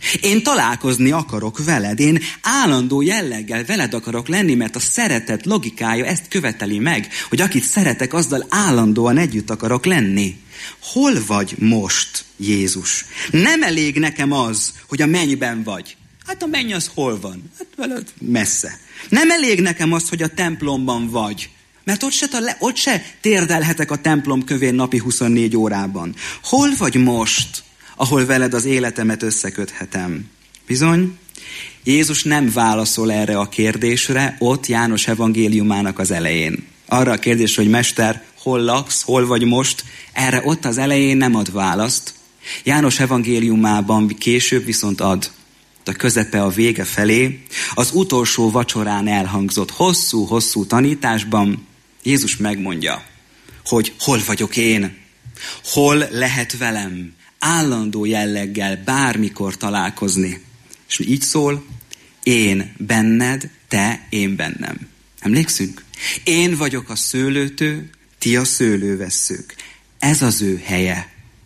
E: Én találkozni akarok veled, én állandó jelleggel veled akarok lenni, mert a szeretet logikája ezt követeli meg, hogy akit szeretek, azzal állandóan együtt akarok lenni. Hol vagy most, Jézus? Nem elég nekem az, hogy a mennyben vagy. Hát a menny az hol van? Hát veled messze. Nem elég nekem az, hogy a templomban vagy. Mert ott se, ott se térdelhetek a templom kövén napi huszonnégy órában. Hol vagy most, ahol veled az életemet összeköthetem? Bizony, Jézus nem válaszol erre a kérdésre ott János evangéliumának az elején. Arra a kérdésre, hogy Mester, hol laksz, hol vagy most, erre ott az elején nem ad választ. János evangéliumában később viszont ad. A közepe, a vége felé, az utolsó vacsorán elhangzott hosszú-hosszú tanításban Jézus megmondja, hogy hol vagyok én, hol lehet velem állandó jelleggel bármikor találkozni. És így szól, én benned, te én bennem. Emlékszünk? Én vagyok a szőlőtő, ti a szőlővesszők. Ez az ő helye.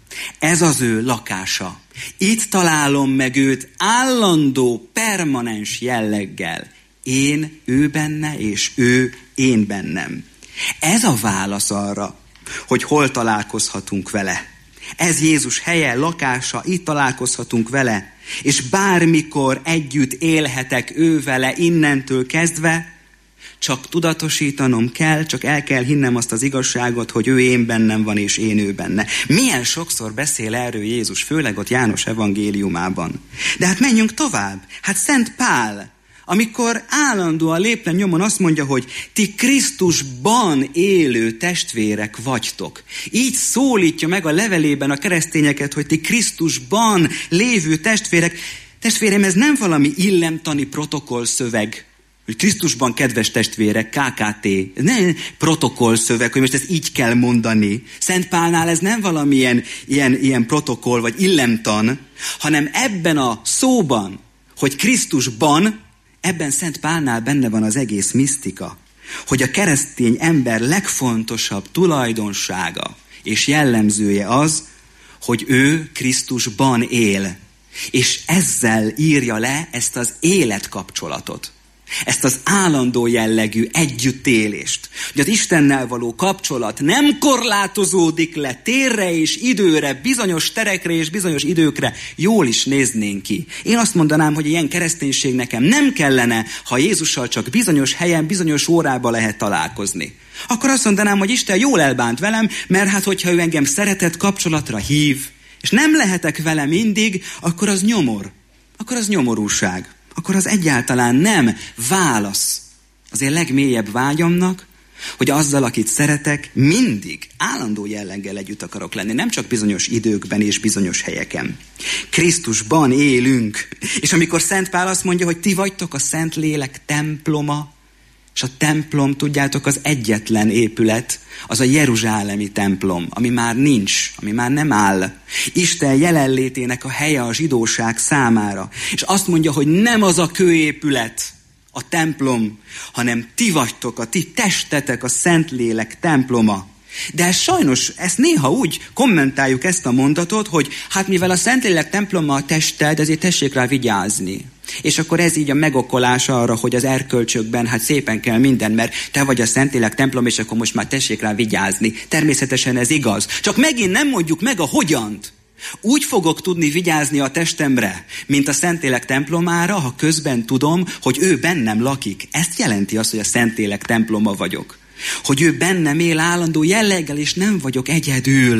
E: Ez az ő lakása. Itt találom meg őt állandó, permanens jelleggel. Én, ő benne, és ő, én bennem. Ez a válasz arra, hogy hol találkozhatunk vele. Ez Jézus helye, lakása, itt találkozhatunk vele. És bármikor együtt élhetek ő vele innentől kezdve, csak tudatosítanom kell, csak el kell hinnem azt az igazságot, hogy ő én bennem van, és én ő benne. Milyen sokszor beszél erről Jézus, főleg ott János evangéliumában. De hát menjünk tovább. Hát Szent Pál, amikor állandóan lépten nyomon azt mondja, hogy ti Krisztusban élő testvérek vagytok. Így szólítja meg a levelében a keresztényeket, hogy ti Krisztusban lévő testvérek. Testvérem, ez nem valami illemtani protokollszöveg, hogy Krisztusban kedves testvérek, ká ká té, ne protokollszöveg, hogy most ezt így kell mondani. Szent Pálnál ez nem valamilyen ilyen, ilyen protokoll vagy illemtan, hanem ebben a szóban, hogy Krisztusban, ebben Szent Pálnál benne van az egész misztika, hogy a keresztény ember legfontosabb tulajdonsága és jellemzője az, hogy ő Krisztusban él. És ezzel írja le ezt az életkapcsolatot. Ezt az állandó jellegű együttélést. Hogy az Istennel való kapcsolat nem korlátozódik le térre és időre, bizonyos terekre és bizonyos időkre. Jól is néznénk ki. Én azt mondanám, hogy ilyen kereszténység nekem nem kellene, ha Jézussal csak bizonyos helyen, bizonyos órában lehet találkozni. Akkor azt mondanám, hogy Isten jól elbánt velem, mert hát hogyha ő engem szeretett kapcsolatra hív, és nem lehetek vele mindig, akkor az nyomor. Akkor az nyomorúság. Akkor az egyáltalán nem válasz az én legmélyebb vágyamnak, hogy azzal, akit szeretek, mindig állandó jelleggel együtt akarok lenni, nem csak bizonyos időkben és bizonyos helyeken. Krisztusban élünk, és amikor Szent Pál azt mondja, hogy ti vagytok a Szentlélek temploma, és a templom, tudjátok, az egyetlen épület, az a jeruzsálemi templom, ami már nincs, ami már nem áll. Isten jelenlétének a helye a zsidóság számára. És azt mondja, hogy nem az a kőépület, a templom, hanem ti vagytok, a ti testetek a Szentlélek temploma. De sajnos ezt néha úgy kommentáljuk ezt a mondatot, hogy hát mivel a Szentlélek temploma a tested, ezért tessék rá vigyázni. És akkor ez így a megokolás arra, hogy az erkölcsökben hát szépen kell minden, mert te vagy a Szentlélek templom, és akkor most már tessék rá vigyázni. Természetesen ez igaz. Csak megint nem mondjuk meg a hogyant. Úgy fogok tudni vigyázni a testemre, mint a Szentlélek templomára, ha közben tudom, hogy ő bennem lakik. Ezt jelenti azt, hogy a Szentlélek temploma vagyok. Hogy ő bennem él állandó jelleggel, és nem vagyok egyedül.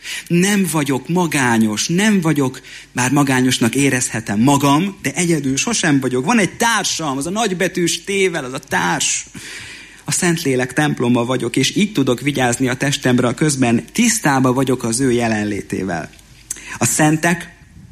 E: Nem vagyok magányos, nem vagyok, bár magányosnak érezhetem magam, de egyedül sosem vagyok. Van egy társam, az a nagybetűs tével, az a társ. A Szentlélek temploma vagyok, és így tudok vigyázni a testemre, a közben tisztában vagyok az ő jelenlétével. A szentek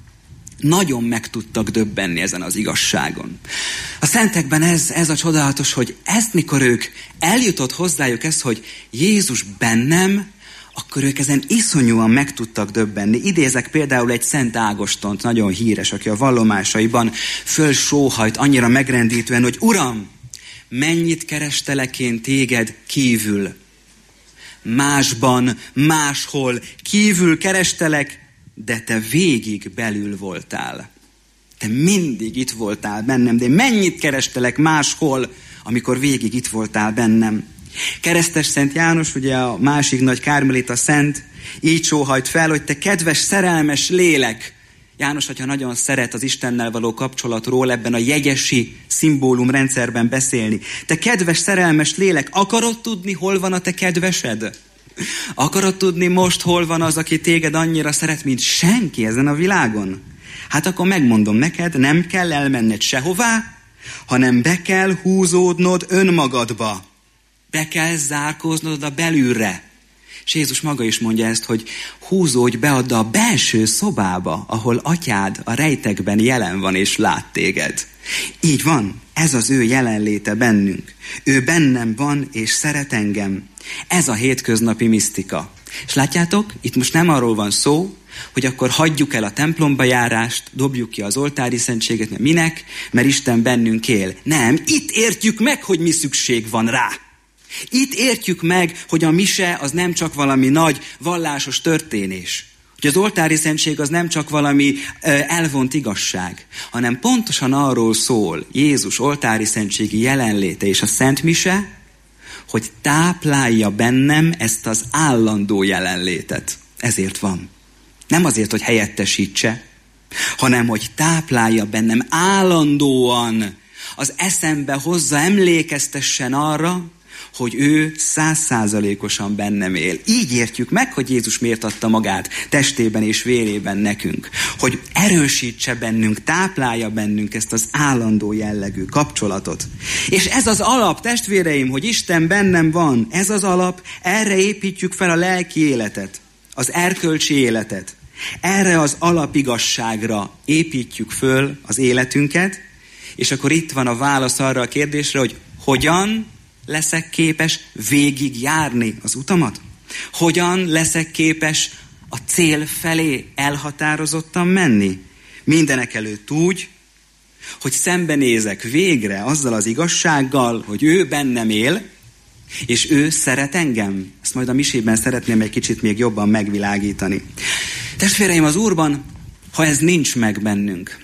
E: nagyon meg tudtak döbbenni ezen az igazságon. A szentekben ez, ez a csodálatos, hogy ezt mikor ők eljutott hozzájuk ez, hogy Jézus bennem, akkor ők ezen iszonyúan meg tudtak döbbenni. Idézek például egy Szent Ágostont, nagyon híres, aki a vallomásaiban fölsóhajt annyira megrendítően, hogy Uram, mennyit kerestelek én téged kívül. Másban, máshol kívül kerestelek, de te végig belül voltál. Te mindig itt voltál bennem, de én mennyit kerestelek máshol, amikor végig itt voltál bennem. Keresztes Szent János, ugye a másik nagy kármelita szent, így sóhajt fel, hogy te kedves, szerelmes lélek. János atya nagyon szeret az Istennel való kapcsolatról ebben a jegyesi szimbólumrendszerben beszélni. Te kedves, szerelmes lélek, akarod tudni, hol van a te kedvesed? Akarod tudni most, hol van az, aki téged annyira szeret, mint senki ezen a világon? Hát akkor megmondom neked, nem kell elmenned sehová, hanem be kell húzódnod önmagadba. Be kell zárkóznod a belülre. És Jézus maga is mondja ezt, hogy húzódj be oda a belső szobába, ahol atyád a rejtekben jelen van és lát téged. Így van, ez az ő jelenléte bennünk. Ő bennem van és szeret engem. Ez a hétköznapi misztika. És látjátok, itt most nem arról van szó, hogy akkor hagyjuk el a templomba járást, dobjuk ki az oltári szentséget, mert minek? Mert Isten bennünk él. Nem, itt értjük meg, hogy mi szükség van rá. Itt értjük meg, hogy a mise az nem csak valami nagy vallásos történés. Hogy az oltári szentség az nem csak valami ö, elvont igazság, hanem pontosan arról szól Jézus oltári szentségi jelenléte és a szent mise, hogy táplálja bennem ezt az állandó jelenlétet. Ezért van. Nem azért, hogy helyettesítse, hanem hogy táplálja bennem állandóan, az eszembe hozza, emlékeztessen arra, hogy ő százszázalékosan bennem él. Így értjük meg, hogy Jézus miért adta magát testében és vérében nekünk. Hogy erősítse bennünk, táplálja bennünk ezt az állandó jellegű kapcsolatot. És ez az alap, testvéreim, hogy Isten bennem van, ez az alap, erre építjük fel a lelki életet, az erkölcsi életet. Erre az alapigasságra építjük föl az életünket, és akkor itt van a válasz arra a kérdésre, hogy hogyan leszek képes végig járni az utamat? Hogyan leszek képes a cél felé elhatározottan menni? Mindenek előtt úgy, hogy szembenézek végre azzal az igazsággal, hogy ő bennem él, és ő szeret engem. Ezt majd a misében szeretném egy kicsit még jobban megvilágítani. Testvéreim, az Úrban, ha ez nincs meg bennünk,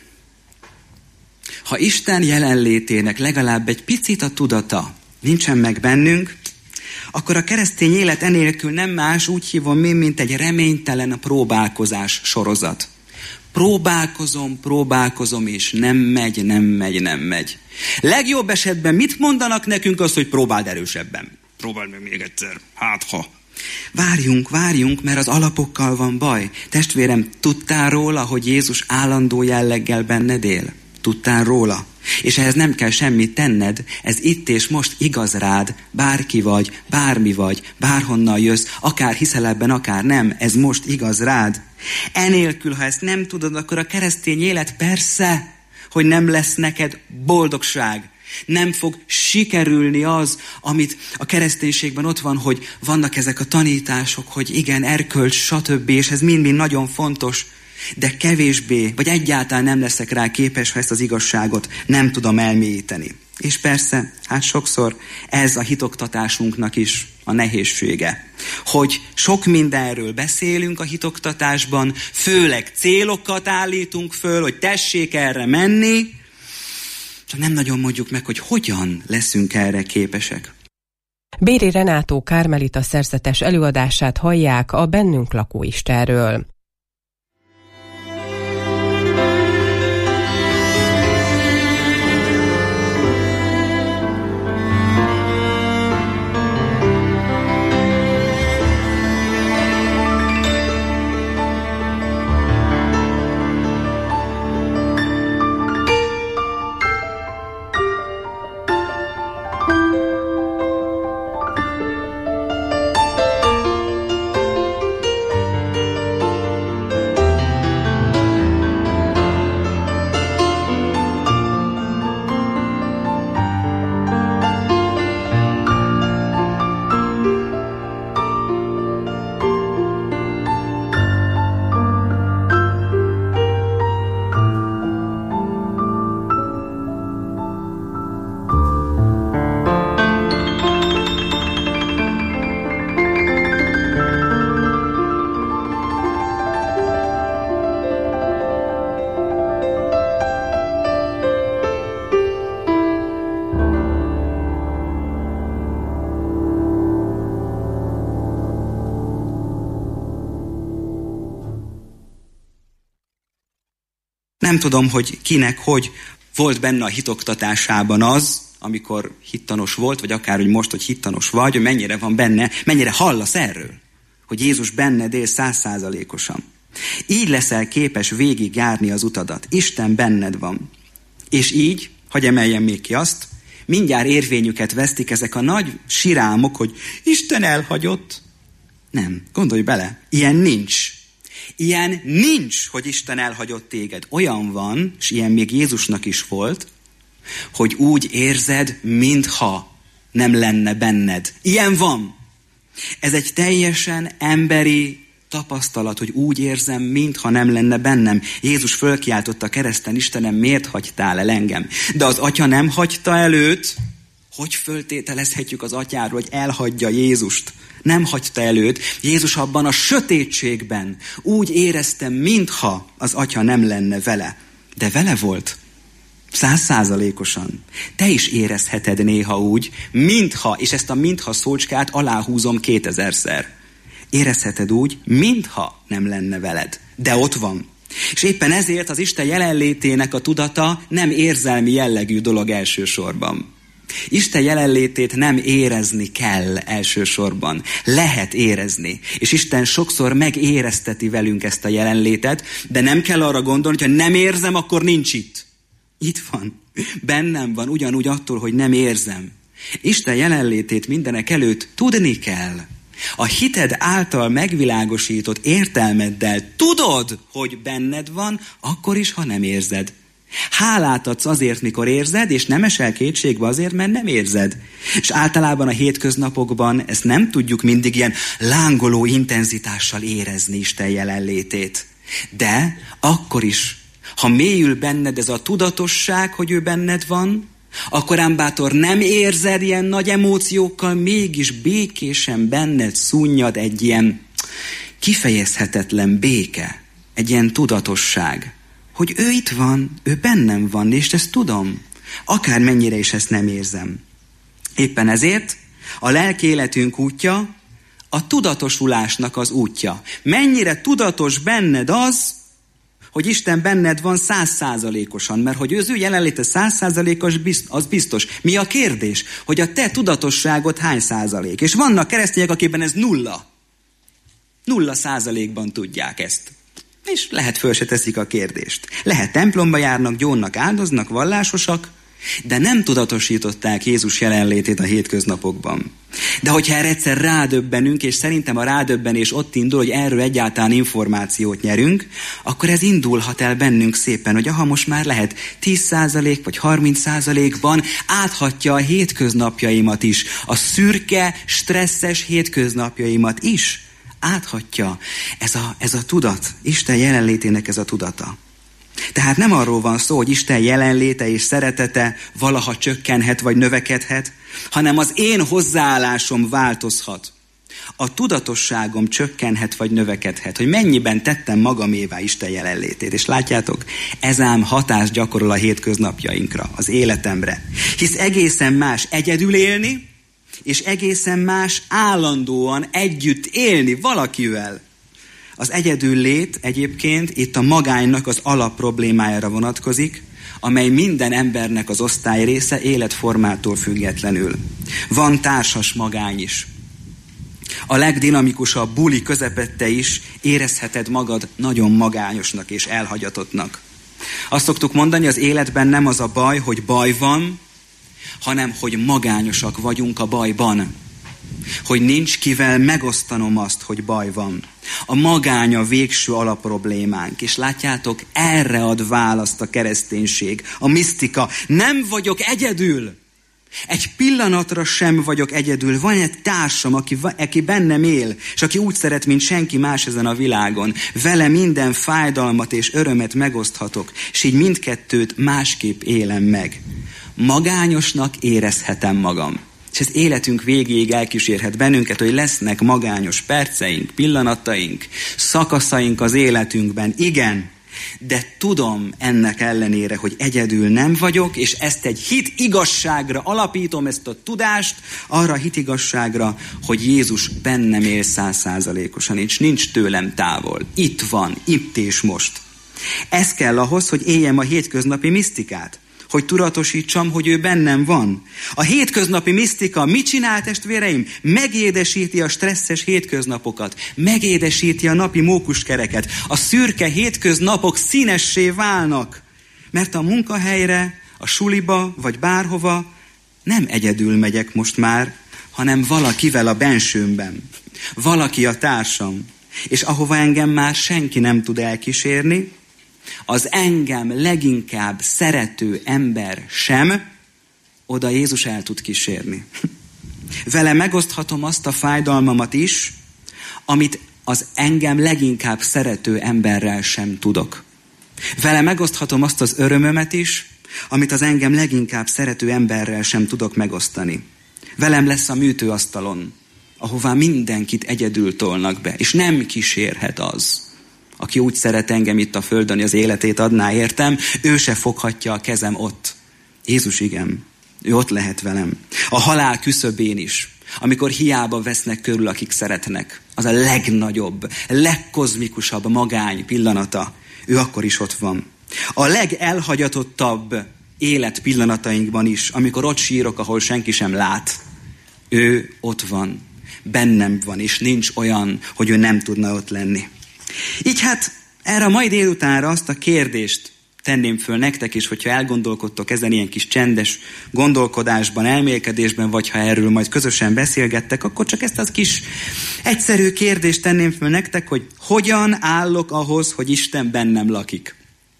E: ha Isten jelenlétének legalább egy picit a tudata nincsen meg bennünk, akkor a keresztény élet enélkül nem más, úgy hívom én, mint egy reménytelen próbálkozás sorozat. Próbálkozom, próbálkozom, és nem megy, nem megy, nem megy. Legjobb esetben mit mondanak nekünk az, hogy próbáld erősebben? Próbáld meg még egyszer, hát ha. Várjunk, várjunk, mert az alapokkal van baj. Testvérem, tudtál róla, hogy Jézus állandó jelleggel benned él? Tudtál róla? És ehhez nem kell semmit tenned, ez itt és most igaz rád, bárki vagy, bármi vagy, bárhonnan jössz, akár hiszel ebben, akár nem, ez most igaz rád. Enélkül, ha ezt nem tudod, akkor a keresztény élet persze, hogy nem lesz neked boldogság. Nem fog sikerülni az, amit a kereszténységben ott van, hogy vannak ezek a tanítások, hogy igen, erkölcs, stb. És ez mind-mind nagyon fontos, de kevésbé, vagy egyáltalán nem leszek rá képes, ha ezt az igazságot nem tudom elmélyíteni. És persze, hát sokszor ez a hitoktatásunknak is a nehézsége. Hogy sok mindenről beszélünk a hitoktatásban, főleg célokat állítunk föl, hogy tessék erre menni, csak nem nagyon mondjuk meg, hogy hogyan leszünk erre képesek.
D: Béri Renátó kármelita szerzetes előadását hallják a Bennünk lakó Istenről.
E: Nem tudom, hogy kinek, hogy volt benne a hitoktatásában az, amikor hittanos volt, vagy akár, hogy most, hogy hittanos vagy, hogy mennyire van benne, mennyire hallasz erről, hogy Jézus benned él százszázalékosan. Így leszel képes végigjárni az utadat. Isten benned van. És így, hadd emeljem még ki azt, mindjárt érvényüket vesztik ezek a nagy sirámok, hogy Isten elhagyott. Nem, gondolj bele, ilyen nincs. Ilyen nincs, hogy Isten elhagyott téged. Olyan van, és ilyen még Jézusnak is volt, hogy úgy érzed, mintha nem lenne benned. Ilyen van. Ez egy teljesen emberi tapasztalat, hogy úgy érzem, mintha nem lenne bennem. Jézus fölkiáltotta a kereszten, Istenem, miért hagytál el engem? De az atya nem hagyta el őt. Hogy föltételezhetjük az atyáról, hogy elhagyja Jézust? Nem hagyta el őt. Jézus abban a sötétségben úgy éreztem, mintha az atya nem lenne vele. De vele volt. Százszázalékosan. Te is érezheted néha úgy, mintha, és ezt a mintha szócskát aláhúzom kétezerszer. Érezheted úgy, mintha nem lenne veled. De ott van. És éppen ezért az Isten jelenlétének a tudata nem érzelmi jellegű dolog elsősorban. Isten jelenlétét nem érezni kell elsősorban. Lehet érezni. És Isten sokszor megérezteti velünk ezt a jelenlétet, de nem kell arra gondolni, hogy ha nem érzem, akkor nincs itt. Itt van. Bennem van, ugyanúgy attól, hogy nem érzem. Isten jelenlétét mindenek előtt tudni kell. A hited által megvilágosított értelmeddel tudod, hogy benned van, akkor is, ha nem érzed. Hálát adsz azért, mikor érzed, és nem esel kétségbe azért, mert nem érzed. És általában a hétköznapokban ezt nem tudjuk mindig ilyen lángoló intenzitással érezni Isten jelenlétét. De akkor is, ha mélyül benned ez a tudatosság, hogy ő benned van, akkor ám bátor, nem érzed ilyen nagy emóciókkal, mégis békésen benned szunnyad egy ilyen kifejezhetetlen béke, egy ilyen tudatosság, hogy ő itt van, ő bennem van, és ezt tudom, akármennyire is ezt nem érzem. Éppen ezért a lelki életünk útja a tudatosulásnak az útja. Mennyire tudatos benned az, hogy Isten benned van százszázalékosan, mert hogy az ő jelenléte százszázalékos, az biztos. Mi a kérdés? Hogy a te tudatosságot hány százalék? És vannak keresztények, akikben ez nulla. Nulla százalékban tudják ezt. És lehet föl se teszik a kérdést. Lehet templomba járnak, gyónnak, áldoznak, vallásosak, de nem tudatosították Jézus jelenlétét a hétköznapokban. De hogyha erre egyszer rádöbbenünk, és szerintem a rádöbbenés ott indul, hogy erről egyáltalán információt nyerünk, akkor ez indulhat el bennünk szépen, hogy aha, most már lehet tíz százalék vagy harminc százalékban áthatja a hétköznapjaimat is, a szürke, stresszes hétköznapjaimat is áthatja ez a, ez a tudat, Isten jelenlétének ez a tudata. Tehát nem arról van szó, hogy Isten jelenléte és szeretete valaha csökkenhet vagy növekedhet, hanem az én hozzáállásom változhat. A tudatosságom csökkenhet vagy növekedhet, hogy mennyiben tettem magamévá Isten jelenlétét. És látjátok, ez ám hatást gyakorol a hétköznapjainkra, az életemre. Hisz egészen más egyedül élni, és egészen más állandóan együtt élni valakivel. Az egyedül lét egyébként itt a magánynak az alapproblémájára vonatkozik, amely minden embernek az osztály része életformától függetlenül. Van társas magány is. A legdinamikusabb buli közepette is érezheted magad nagyon magányosnak és elhagyatottnak. Azt szoktuk mondani, az életben nem az a baj, hogy baj van, hanem hogy magányosak vagyunk a bajban. Hogy nincs kivel megosztanom azt, hogy baj van. A magány a végső alapproblémánk. És látjátok, erre ad választ a kereszténység, a misztika. Nem vagyok egyedül. Egy pillanatra sem vagyok egyedül. Van egy társam, aki, aki bennem él, és aki úgy szeret, mint senki más ezen a világon. Vele minden fájdalmat és örömet megoszthatok, és így mindkettőt másképp élem meg. Magányosnak érezhetem magam. És ez életünk végéig elkísérhet bennünket, hogy lesznek magányos perceink, pillanataink, szakaszaink az életünkben. Igen, de tudom ennek ellenére, hogy egyedül nem vagyok, és ezt egy hit igazságra alapítom, ezt a tudást, arra a hit igazságra, hogy Jézus bennem él száz százalékosan, és nincs tőlem távol. Itt van, itt és most. Ez kell ahhoz, hogy éljem a hétköznapi misztikát, hogy tudatosítsam, hogy ő bennem van. A hétköznapi misztika mit csinál, testvéreim? Megédesíti a stresszes hétköznapokat, megédesíti a napi mókuskereket. A szürke hétköznapok színessé válnak, mert a munkahelyre, a suliba, vagy bárhova nem egyedül megyek most már, hanem valakivel a bensőmben. Valaki a társam. És ahova engem már senki nem tud elkísérni, az engem leginkább szerető ember sem, oda Jézus el tud kísérni. Vele megoszthatom azt a fájdalmamat is, amit az engem leginkább szerető emberrel sem tudok. Vele megoszthatom azt az örömömet is, amit az engem leginkább szerető emberrel sem tudok megosztani. Velem lesz a műtőasztalon, ahová mindenkit egyedül tolnak be, és nem kísérhet az, aki úgy szeret engem itt a földön, hogy az életét adná értem, ő se foghatja a kezem ott. Jézus igen, ő ott lehet velem. A halál küszöbén is, amikor hiába vesznek körül, akik szeretnek, az a legnagyobb, legkozmikusabb magány pillanata, ő akkor is ott van. A legelhagyatottabb élet pillanatainkban is, amikor ott sírok, ahol senki sem lát, ő ott van, bennem van, és nincs olyan, hogy ő nem tudna ott lenni. Így hát erre a mai délutánra azt a kérdést tenném föl nektek is, hogyha elgondolkodtok ezen ilyen kis csendes gondolkodásban, elmélkedésben, vagy ha erről majd közösen beszélgettek, akkor csak ezt az kis egyszerű kérdést tenném föl nektek, hogy hogyan állok ahhoz, hogy Isten bennem lakik.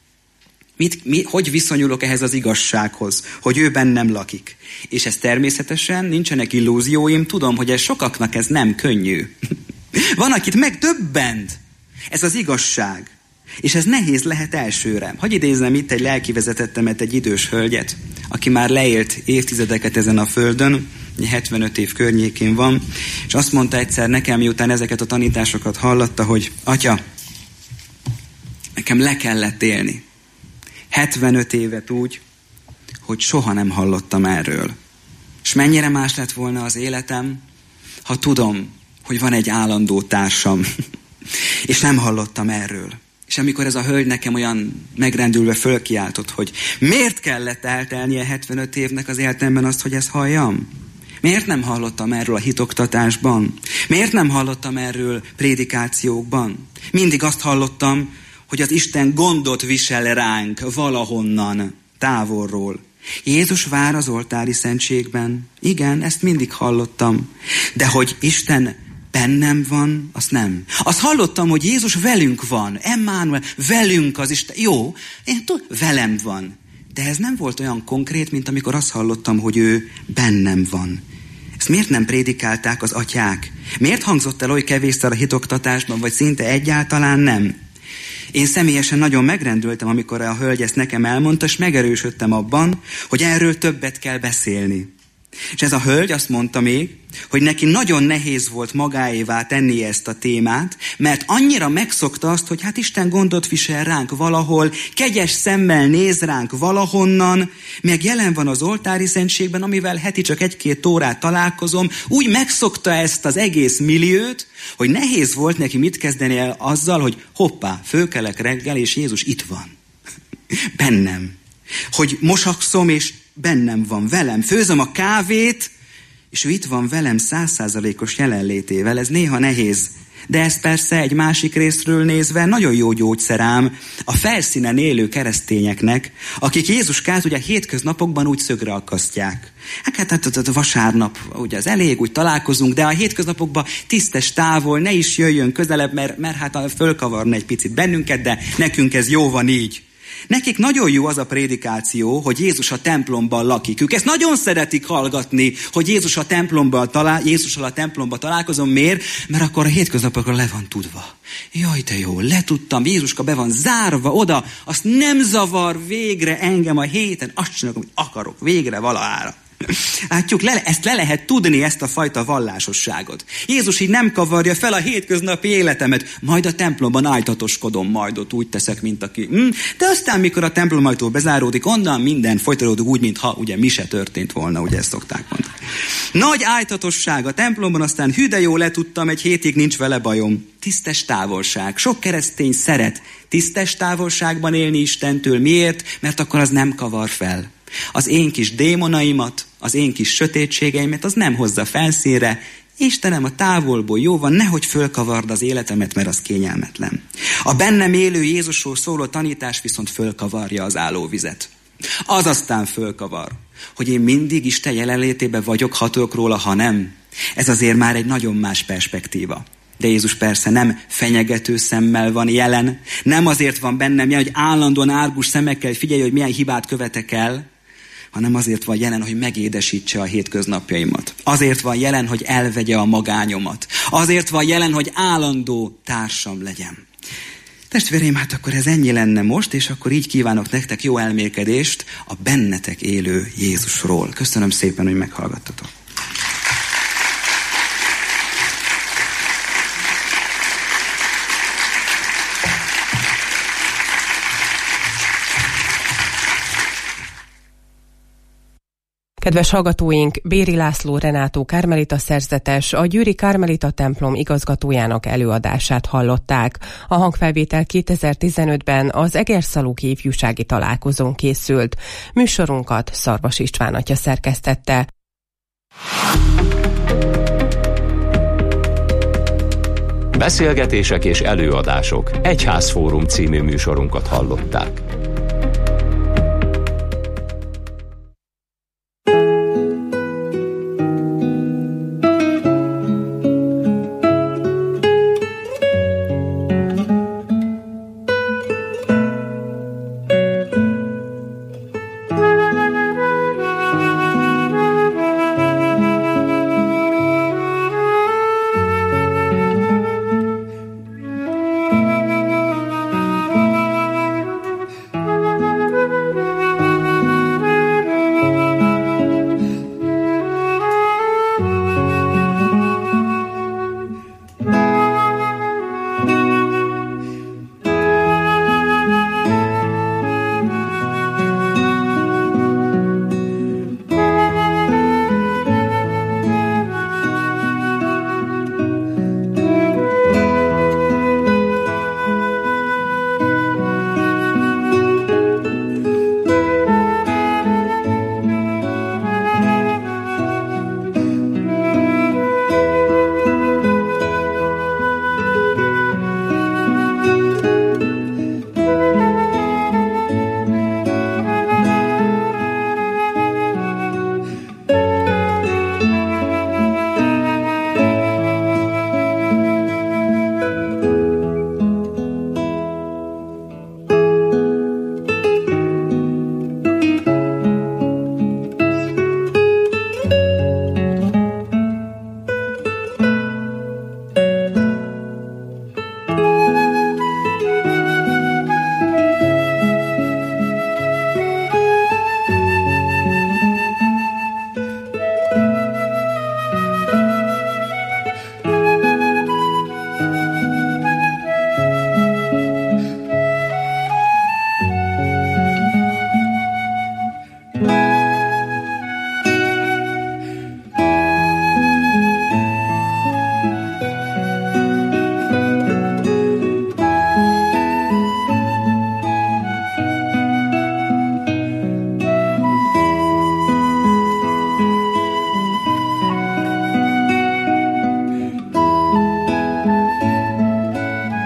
E: Mit, mi, hogy viszonyulok ehhez az igazsághoz, hogy ő bennem lakik. És ez természetesen, nincsenek illúzióim, tudom, hogy ez sokaknak ez nem könnyű. Van, akit megdöbbent ez az igazság. És ez nehéz lehet elsőre. Hadd idézzem itt egy lelkivezetettemet, egy idős hölgyet, aki már leélt évtizedeket ezen a földön, hetvenöt év környékén van, és azt mondta egyszer nekem, miután ezeket a tanításokat hallotta, hogy atya, nekem le kellett élni. hetvenöt évet úgy, hogy soha nem hallottam erről. És mennyire más lett volna az életem, ha tudom, hogy van egy állandó társam, és nem hallottam erről. És amikor ez a hölgy nekem olyan megrendülve fölkiáltott, hogy miért kellett eltelnie hetvenöt évnek az életemben azt, hogy ezt halljam? Miért nem hallottam erről a hitoktatásban? Miért nem hallottam erről prédikációkban? Mindig azt hallottam, hogy az Isten gondot visel ránk valahonnan, távolról. Jézus vár az oltári szentségben. Igen, ezt mindig hallottam. De hogy Isten bennem van, azt nem. Azt hallottam, hogy Jézus velünk van. Emmanuel, velünk az Isten. Jó, én tudom, velem van. De ez nem volt olyan konkrét, mint amikor azt hallottam, hogy ő bennem van. Ezt miért nem prédikálták az atyák? Miért hangzott el oly kevésszer a hitoktatásban, vagy szinte egyáltalán nem? Én személyesen nagyon megrendültem, amikor a hölgy ezt nekem elmondta, és megerősödtem abban, hogy erről többet kell beszélni. És ez a hölgy azt mondta még, hogy neki nagyon nehéz volt magáévá tenni ezt a témát, mert annyira megszokta azt, hogy hát Isten gondot visel ránk valahol, kegyes szemmel néz ránk valahonnan, meg jelen van az oltári szentségben, amivel heti csak egy-két órát találkozom, úgy megszokta ezt az egész milliót, hogy nehéz volt neki mit kezdeni el azzal, hogy hoppá, fölkelek reggel, és Jézus itt van. Bennem. Hogy mosakszom, és bennem van, velem. Főzöm a kávét, és ő itt van velem százszázalékos jelenlétével. Ez néha nehéz. De ez persze egy másik részről nézve nagyon jó gyógyszerám a felszínen élő keresztényeknek, akik Jézuskát ugye a hétköznapokban úgy szögre akasztják. Hát, hát, hát vasárnap ugye az elég, úgy találkozunk, de a hétköznapokban tisztes távol, ne is jöjjön közelebb, mert, mert hát fölkavarna egy picit bennünket, de nekünk ez jó van így. Nekik nagyon jó az a prédikáció, hogy Jézus a templomban lakik. Ők ezt nagyon szeretik hallgatni, hogy Jézus a templomban talál, Jézussal a templomban találkozom. Miért? Mert akkor a hétköznapokra le van tudva. Jaj, de jó, letudtam, Jézuska be van zárva oda, azt nem zavar végre engem a héten, azt csinálok, amit akarok, végre valahára. Látjuk, le, ezt le lehet tudni, ezt a fajta vallásosságot. Jézus így nem kavarja fel a hétköznapi életemet, majd a templomban ájtatoskodom, majd ott úgy teszek, mint aki. Hm? De aztán, mikor a templomajtó bezáródik, onnan minden folytatódik úgy, mintha ugye mi se történt volna, ugye ezt szokták mondani. Nagy ájtatosság a templomban, aztán hű de jó letudtam, egy hétig nincs vele bajom. Tisztes távolság. Sok keresztény szeret tisztes távolságban élni Istentől. Miért? Mert akkor az nem kavar fel. Az én kis démonaimat, az én kis sötétségeimet, az nem hozza felszínre. Istenem, a távolból jó van, nehogy fölkavard az életemet, mert az kényelmetlen. A bennem élő Jézusról szóló tanítás viszont fölkavarja az állóvizet. Az aztán fölkavar, hogy én mindig Isten jelenlétében vagyok, ha tudok róla, ha nem. Ez azért már egy nagyon más perspektíva. De Jézus persze nem fenyegető szemmel van jelen, nem azért van bennem jelen, hogy állandóan árgus szemekkel figyelj, hogy milyen hibát követek el, hanem azért van jelen, hogy megédesítse a hétköznapjaimat. Azért van jelen, hogy elvegye a magányomat. Azért van jelen, hogy állandó társam legyen. Testvéreim, hát akkor ez ennyi lenne most, és akkor így kívánok nektek jó elmélkedést a bennetek élő Jézusról. Köszönöm szépen, hogy meghallgattatok.
D: Kedves hallgatóink, Béri László Renátó karmelita szerzetes, a Győri Karmelita templom igazgatójának előadását hallották. A hangfelvétel kétezer-tizenötben az Egerszalóki ifjúsági találkozón készült. Műsorunkat Szarvas István atya szerkesztette.
B: Beszélgetések és előadások. Egyházfórum című műsorunkat hallották.